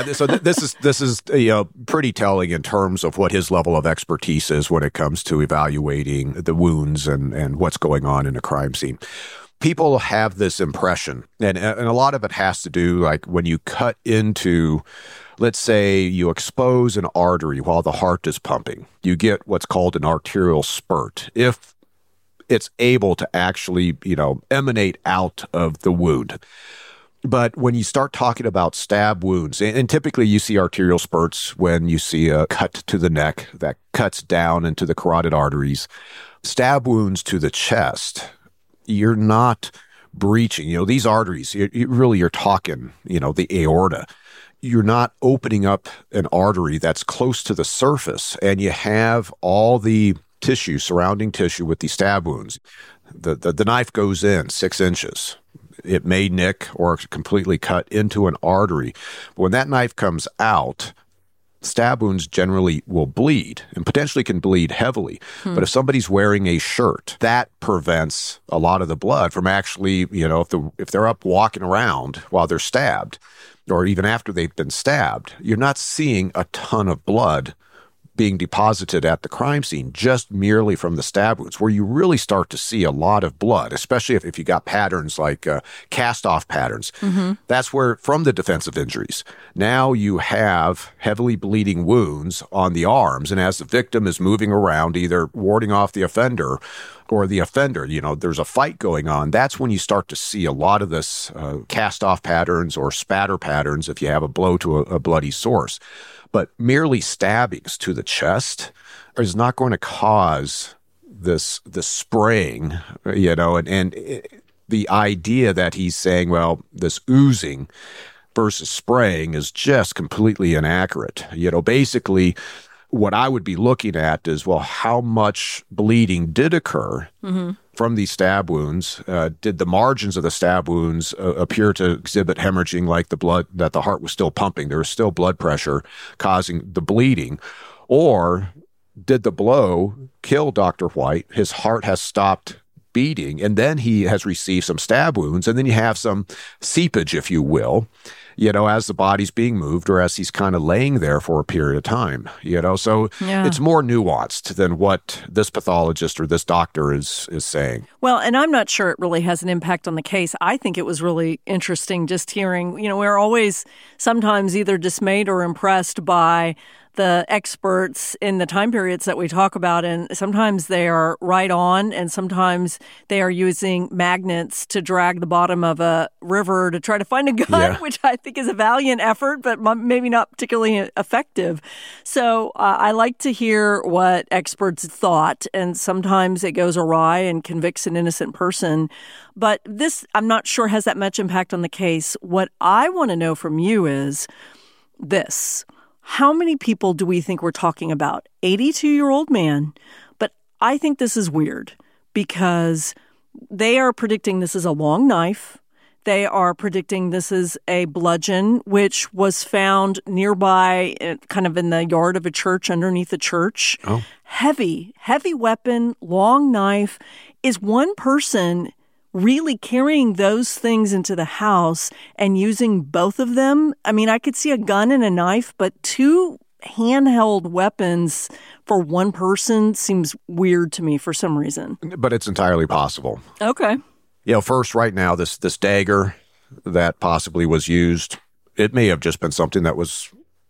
this is pretty telling in terms of what his level of expertise is when it comes to evaluating the wounds and what's going on in a crime scene. People have this impression, and a lot of it has to do, like when you cut into, let's say you expose an artery while the heart is pumping, you get what's called an arterial spurt. If it's able to actually, emanate out of the wound. But when you start talking about stab wounds, and typically you see arterial spurts when you see a cut to the neck that cuts down into the carotid arteries. Stab wounds to the chest, you're not breaching. These arteries, you're talking, the aorta. You're not opening up an artery that's close to the surface, and you have all the tissue, surrounding tissue with these stab wounds. The knife goes in 6 inches. It may nick or completely cut into an artery. But when that knife comes out, stab wounds generally will bleed and potentially can bleed heavily. But if somebody's wearing a shirt, that prevents a lot of the blood from actually, if they're up walking around while they're stabbed, or even after they've been stabbed, you're not seeing a ton of blood being deposited at the crime scene just merely from the stab wounds, where you really start to see a lot of blood, especially if you got patterns like cast-off patterns. That's where, from the defensive injuries, now you have heavily bleeding wounds on the arms, and as the victim is moving around, either warding off the offender or the offender, there's a fight going on, that's when you start to see a lot of this cast-off patterns or spatter patterns if you have a blow to a bloody source. But merely stabbings to the chest is not going to cause this spraying, and the idea that he's saying, well, this oozing versus spraying is just completely inaccurate. Basically, what I would be looking at is, well, how much bleeding did occur from these stab wounds? Did the margins of the stab wounds appear to exhibit hemorrhaging, like the blood, that the heart was still pumping? There was still blood pressure causing the bleeding. Or did the blow kill Dr. White? His heart has stopped beating, and then he has received some stab wounds, and then you have some seepage, if you will, as the body's being moved or as he's kind of laying there for a period of time, So It's more nuanced than what this pathologist or this doctor is saying. Well, and I'm not sure it really has an impact on the case. I think it was really interesting just hearing, we're always sometimes either dismayed or impressed by the experts in the time periods that we talk about, and sometimes they are right on, and sometimes they are using magnets to drag the bottom of a river to try to find a gun, which I think is a valiant effort, but maybe not particularly effective. So I like to hear what experts thought, and sometimes it goes awry and convicts an innocent person. But this, I'm not sure, has that much impact on the case. What I want to know from you is this. How many people do we think we're talking about? 82-year-old man. But I think this is weird because they are predicting this is a long knife. They are predicting this is a bludgeon, which was found nearby, kind of in the yard of a church, underneath a church. Oh. Heavy weapon, long knife. Is one person really carrying those things into the house and using both of them? I mean, I could see a gun and a knife, but 2 handheld weapons for one person seems weird to me for some reason. But it's entirely possible. Okay. First, right now, this dagger that possibly was used, it may have just been something that was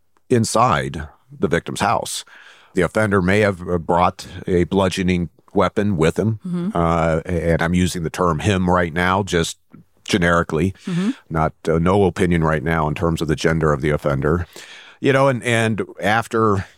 inside the victim's house. The offender may have brought a bludgeoning weapon with him, and I'm using the term him right now, just generically, not no opinion right now in terms of the gender of the offender. And after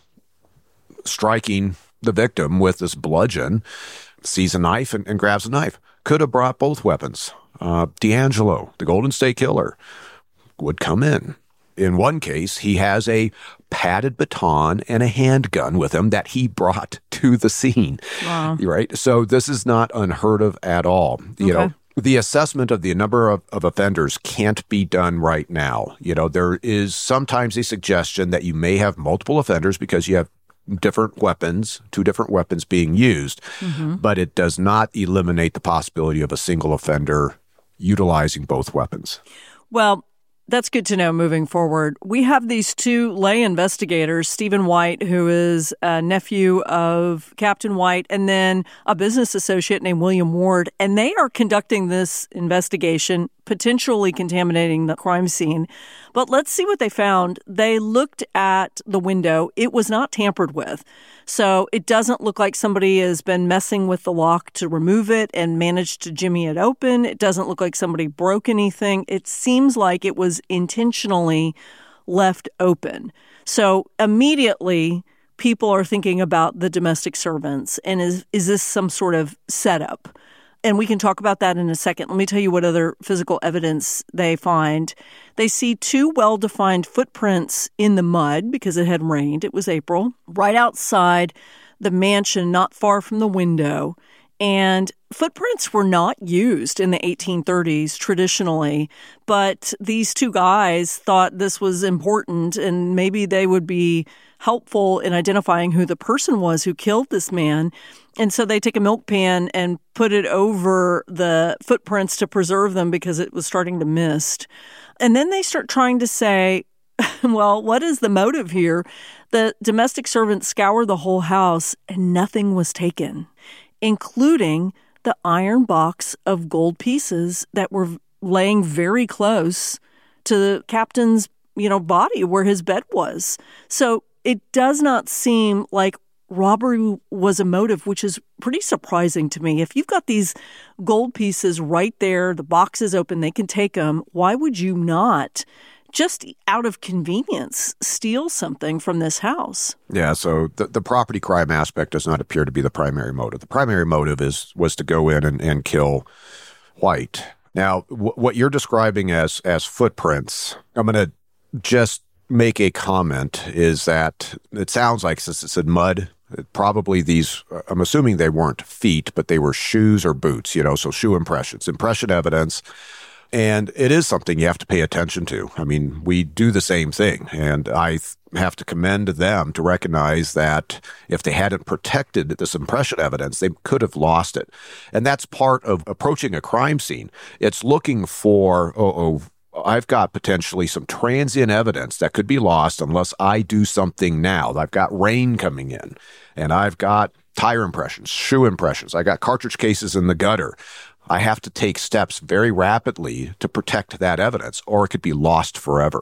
striking the victim with this bludgeon, sees a knife and grabs a knife. Could have brought both weapons. D'Angelo, the Golden State Killer, would come in. In one case, he has a padded baton and a handgun with him that he brought to the scene. Wow. Right? So this is not unheard of at all. Okay. The assessment of the number of offenders can't be done right now. There is sometimes a suggestion that you may have multiple offenders because you have different weapons, 2 different weapons being used, but it does not eliminate the possibility of a single offender utilizing both weapons. Well, that's good to know moving forward. We have these 2 lay investigators, Stephen White, who is a nephew of Captain White, and then a business associate named William Ward, and they are conducting this investigation, potentially contaminating the crime scene. But let's see what they found. They looked at the window. It was not tampered with. So it doesn't look like somebody has been messing with the lock to remove it and managed to jimmy it open. It doesn't look like somebody broke anything. It seems like it was intentionally left open. So immediately people are thinking about the domestic servants. And is this some sort of setup? And we can talk about that in a second. Let me tell you what other physical evidence they find. They see 2 well-defined footprints in the mud because it had rained. It was April, right outside the mansion, not far from the window. And footprints were not used in the 1830s traditionally, but these 2 guys thought this was important and maybe they would be helpful in identifying who the person was who killed this man. And so they take a milk pan and put it over the footprints to preserve them because it was starting to mist. And then they start trying to say, well, what is the motive here? The domestic servants scour the whole house and nothing was taken, including the iron box of gold pieces that were laying very close to the captain's, body where his bed was. So it does not seem like robbery was a motive, which is pretty surprising to me. If you've got these gold pieces right there, the box is open, they can take them, why would you not, just out of convenience, steal something from this house? Yeah, so the property crime aspect does not appear to be the primary motive. The primary motive was to go in and kill White. Now, what you're describing as footprints, I'm going to just make a comment, is that it sounds like, since it said mud, probably these, I'm assuming they weren't feet, but they were shoes or boots, so shoe impression evidence. And it is something you have to pay attention to. I mean, we do the same thing. And I have to commend them to recognize that if they hadn't protected this impression evidence, they could have lost it. And that's part of approaching a crime scene. It's looking for, I've got potentially some transient evidence that could be lost unless I do something now. I've got rain coming in, and I've got tire impressions, shoe impressions. I got cartridge cases in the gutter. I have to take steps very rapidly to protect that evidence, or it could be lost forever.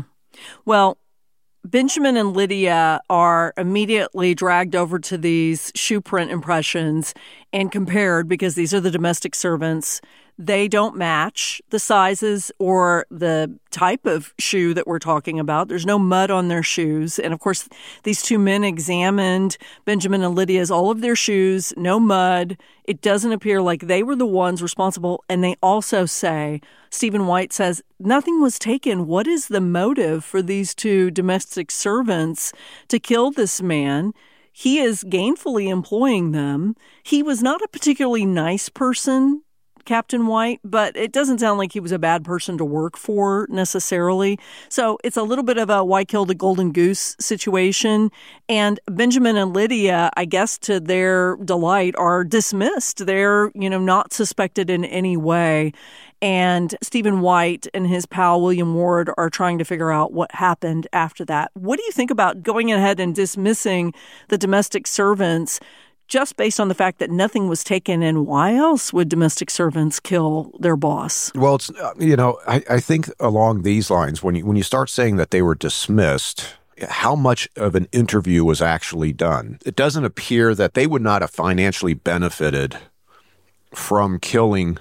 Well, Benjamin and Lydia are immediately dragged over to these shoe print impressions and compared, because these are the domestic servants. They don't match the sizes or the type of shoe that we're talking about. There's no mud on their shoes. And of course, these 2 men examined Benjamin and Lydia's, all of their shoes, no mud. It doesn't appear like they were the ones responsible. And they also say, Stephen White says, nothing was taken. What is the motive for these 2 domestic servants to kill this man? He is gainfully employing them. He was not a particularly nice person, Captain White, but it doesn't sound like he was a bad person to work for necessarily. So it's a little bit of a why kill the golden goose situation. And Benjamin and Lydia, I guess to their delight, are dismissed. They're, not suspected in any way. And Stephen White and his pal William Ward are trying to figure out what happened after that. What do you think about going ahead and dismissing the domestic servants just based on the fact that nothing was taken, and why else would domestic servants kill their boss? Well, it's, I think along these lines, when you start saying that they were dismissed, how much of an interview was actually done? It doesn't appear that they would not have financially benefited from killing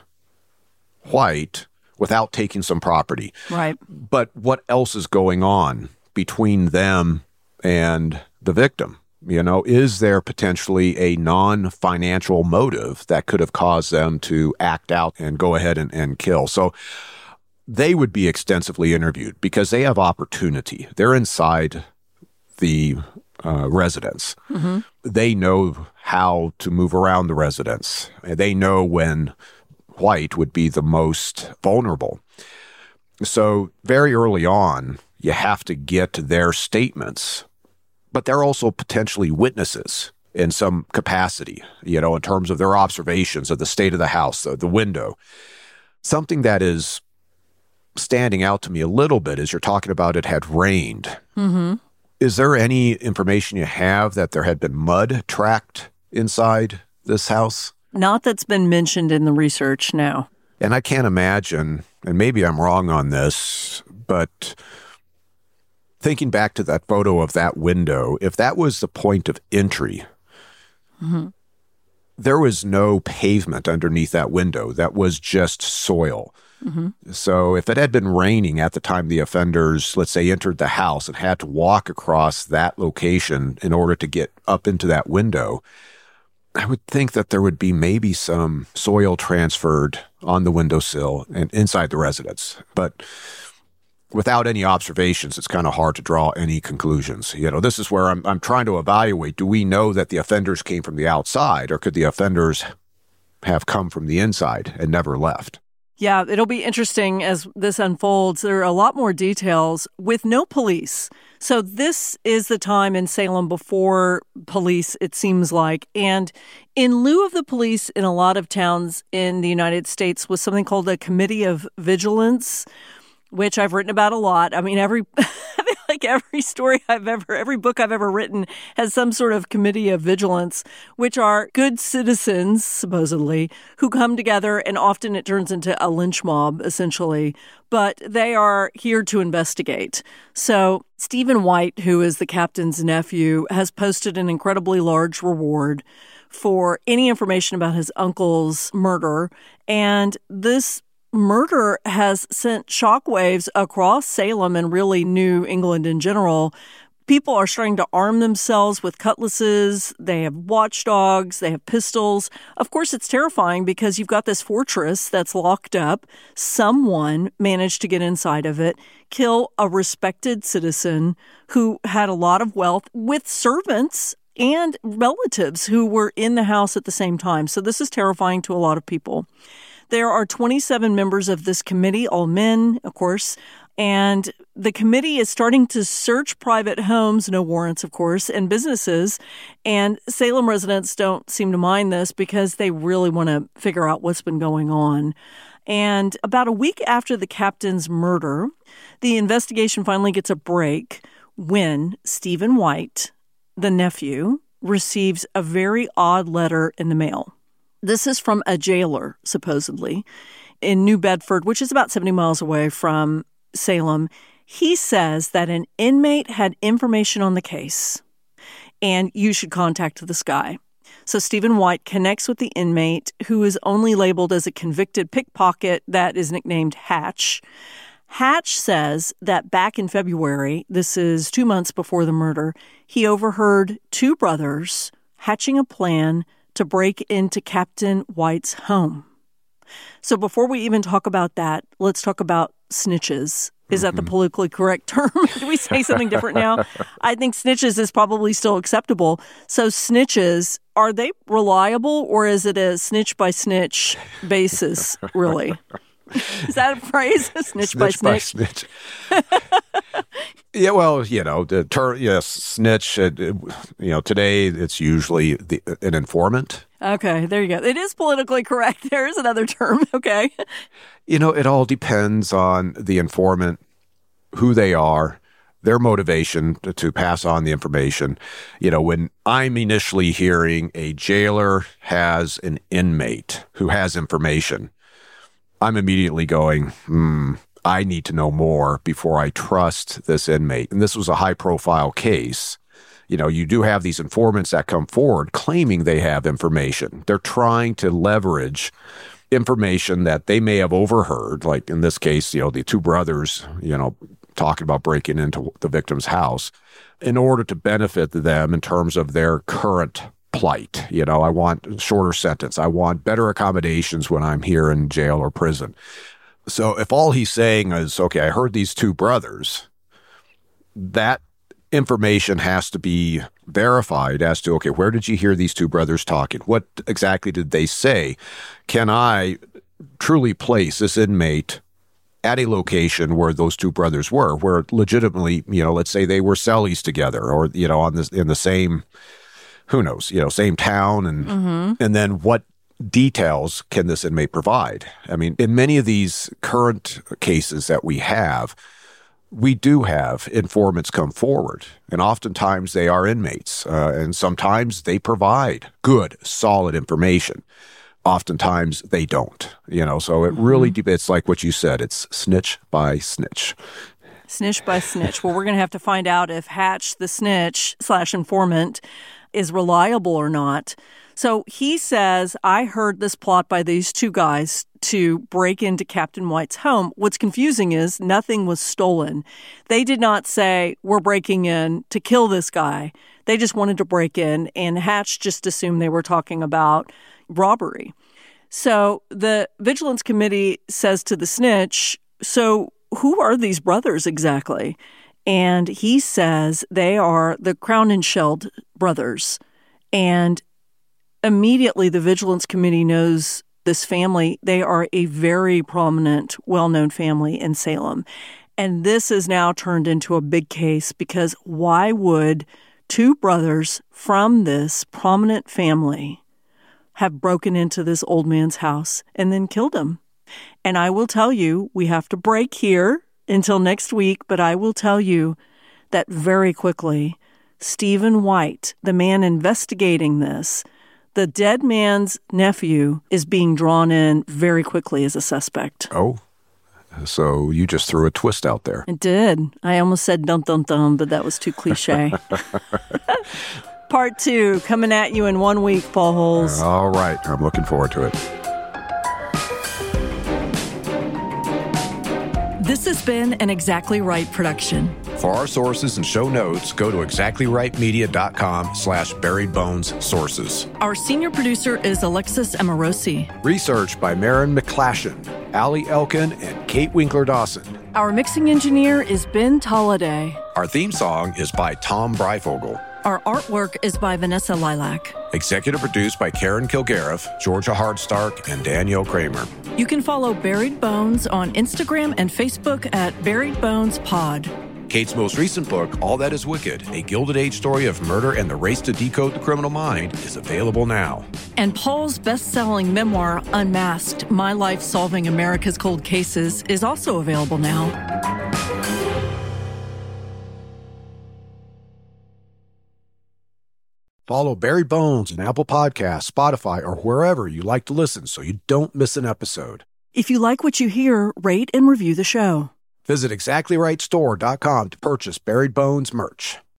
White without taking some property. Right. But what else is going on between them and the victim? Is there potentially a non-financial motive that could have caused them to act out and go ahead and kill? So they would be extensively interviewed because they have opportunity. They're inside the residence. Mm-hmm. They know how to move around the residence. They know when White would be the most vulnerable. So very early on, you have to get their statements. But they're also potentially witnesses in some capacity, in terms of their observations of the state of the house, the window. Something that is standing out to me a little bit is you're talking about it had rained. Mm-hmm. Is there any information you have that there had been mud tracked inside this house? Not that's been mentioned in the research, no. And I can't imagine, and maybe I'm wrong on this, but thinking back to that photo of that window, if that was the point of entry, mm-hmm. there was no pavement underneath that window. That was just soil. Mm-hmm. So if it had been raining at the time the offenders, let's say, entered the house and had to walk across that location in order to get up into that window, I would think that there would be maybe some soil transferred on the windowsill and inside the residence. But without any observations, it's kind of hard to draw any conclusions. This is where I'm trying to evaluate, do we know that the offenders came from the outside, or could the offenders have come from the inside and never left? Yeah, it'll be interesting as this unfolds. There are a lot more details with no police. So this is the time in Salem before police, it seems like. And in lieu of the police in a lot of towns in the United States was something called a Committee of Vigilance, which I've written about a lot. I mean, every story every book I've ever written has some sort of committee of vigilance, which are good citizens, supposedly, who come together, and often it turns into a lynch mob, essentially. But they are here to investigate. So Stephen White, who is the captain's nephew, has posted an incredibly large reward for any information about his uncle's murder. And this murder has sent shockwaves across Salem and really New England in general. People are starting to arm themselves with cutlasses. They have watchdogs. They have pistols. Of course, it's terrifying because you've got this fortress that's locked up. Someone managed to get inside of it, kill a respected citizen who had a lot of wealth with servants and relatives who were in the house at the same time. So this is terrifying to a lot of people. There are 27 members of this committee, all men, of course, and the committee is starting to search private homes, no warrants, of course, and businesses. And Salem residents don't seem to mind this because they really want to figure out what's been going on. And about a week after the captain's murder, the investigation finally gets a break when Stephen White, the nephew, receives a very odd letter in the mail. This is from a jailer, supposedly, in New Bedford, which is about 70 miles away from Salem. He says that an inmate had information on the case, and you should contact this guy. So Stephen White connects with the inmate, who is only labeled as a convicted pickpocket that is nicknamed Hatch. Hatch says that back in February, this is 2 months before the murder, he overheard two brothers hatching a plan to break into Captain White's home. So before we even talk about that, let's talk about snitches. Is that the politically correct term? Do we say something different now? I think snitches is probably still acceptable. So snitches, are they reliable, or is it a snitch by snitch basis, really? Is that a phrase? Snitch by snitch? Yeah, well, the term, yes, snitch, today it's usually an informant. Okay, there you go. It is politically correct. There is another term, okay? It all depends on the informant, who they are, their motivation to pass on the information. When I'm initially hearing a jailer has an inmate who has information, I'm immediately going, I need to know more before I trust this inmate. And this was a high-profile case. You do have these informants that come forward claiming they have information. They're trying to leverage information that they may have overheard, like in this case, the two brothers, talking about breaking into the victim's house, in order to benefit them in terms of their current plight. I want a shorter sentence. I want better accommodations when I'm here in jail or prison. So if all he's saying is, okay, I heard these two brothers, that information has to be verified as to, okay, where did you hear these two brothers talking? What exactly did they say? Can I truly place this inmate at a location where those two brothers were, where legitimately, let's say they were cellies together, or, in the same, who knows, same town, and then what details can this inmate provide? I mean, in many of these current cases that we do have informants come forward, and oftentimes they are inmates, and sometimes they provide good, solid information. Oftentimes they don't, so it really, it's like what you said, it's snitch by snitch. Snitch by snitch. Well, we're going to have to find out if Hatch, the snitch / informant, is reliable or not. So he says, I heard this plot by these two guys to break into Captain White's home. What's confusing is nothing was stolen. They did not say, we're breaking in to kill this guy. They just wanted to break in, and Hatch just assumed they were talking about robbery. So the Vigilance Committee says to the snitch, so who are these brothers exactly? And he says they are the Crown and Sheld brothers. And immediately the Vigilance Committee knows this family. They are a very prominent, well-known family in Salem. And this is now turned into a big case because why would two brothers from this prominent family have broken into this old man's house and then killed him? And I will tell you, we have to break here until next week, but I will tell you that very quickly, Stephen White, the man investigating this, the dead man's nephew, is being drawn in very quickly as a suspect. Oh, so you just threw a twist out there. I did. I almost said dum dum dum, but that was too cliche. Part 2 coming at you in 1 week, Paul Holes. All right. I'm looking forward to it. This has been an Exactly Right production. For our sources and show notes, go to exactlyrightmedia.com/buriedbonessources. Our senior producer is Alexis Amorosi. Research by Marin McClashen, Allie Elkin, and Kate Winkler-Dawson. Our mixing engineer is Ben Tolliday. Our theme song is by Tom Breifogel. Our artwork is by Vanessa Lilac. Executive produced by Karen Kilgariff, Georgia Hardstark, and Danielle Kramer. You can follow Buried Bones on Instagram and Facebook at Buried Bones Pod. Kate's most recent book, All That Is Wicked, a Gilded Age story of murder and the race to decode the criminal mind, is available now. And Paul's best-selling memoir, Unmasked, My Life Solving America's Cold Cases, is also available now. Follow Buried Bones on Apple Podcasts, Spotify, or wherever you like to listen so you don't miss an episode. If you like what you hear, rate and review the show. Visit exactlyrightstore.com to purchase Buried Bones merch.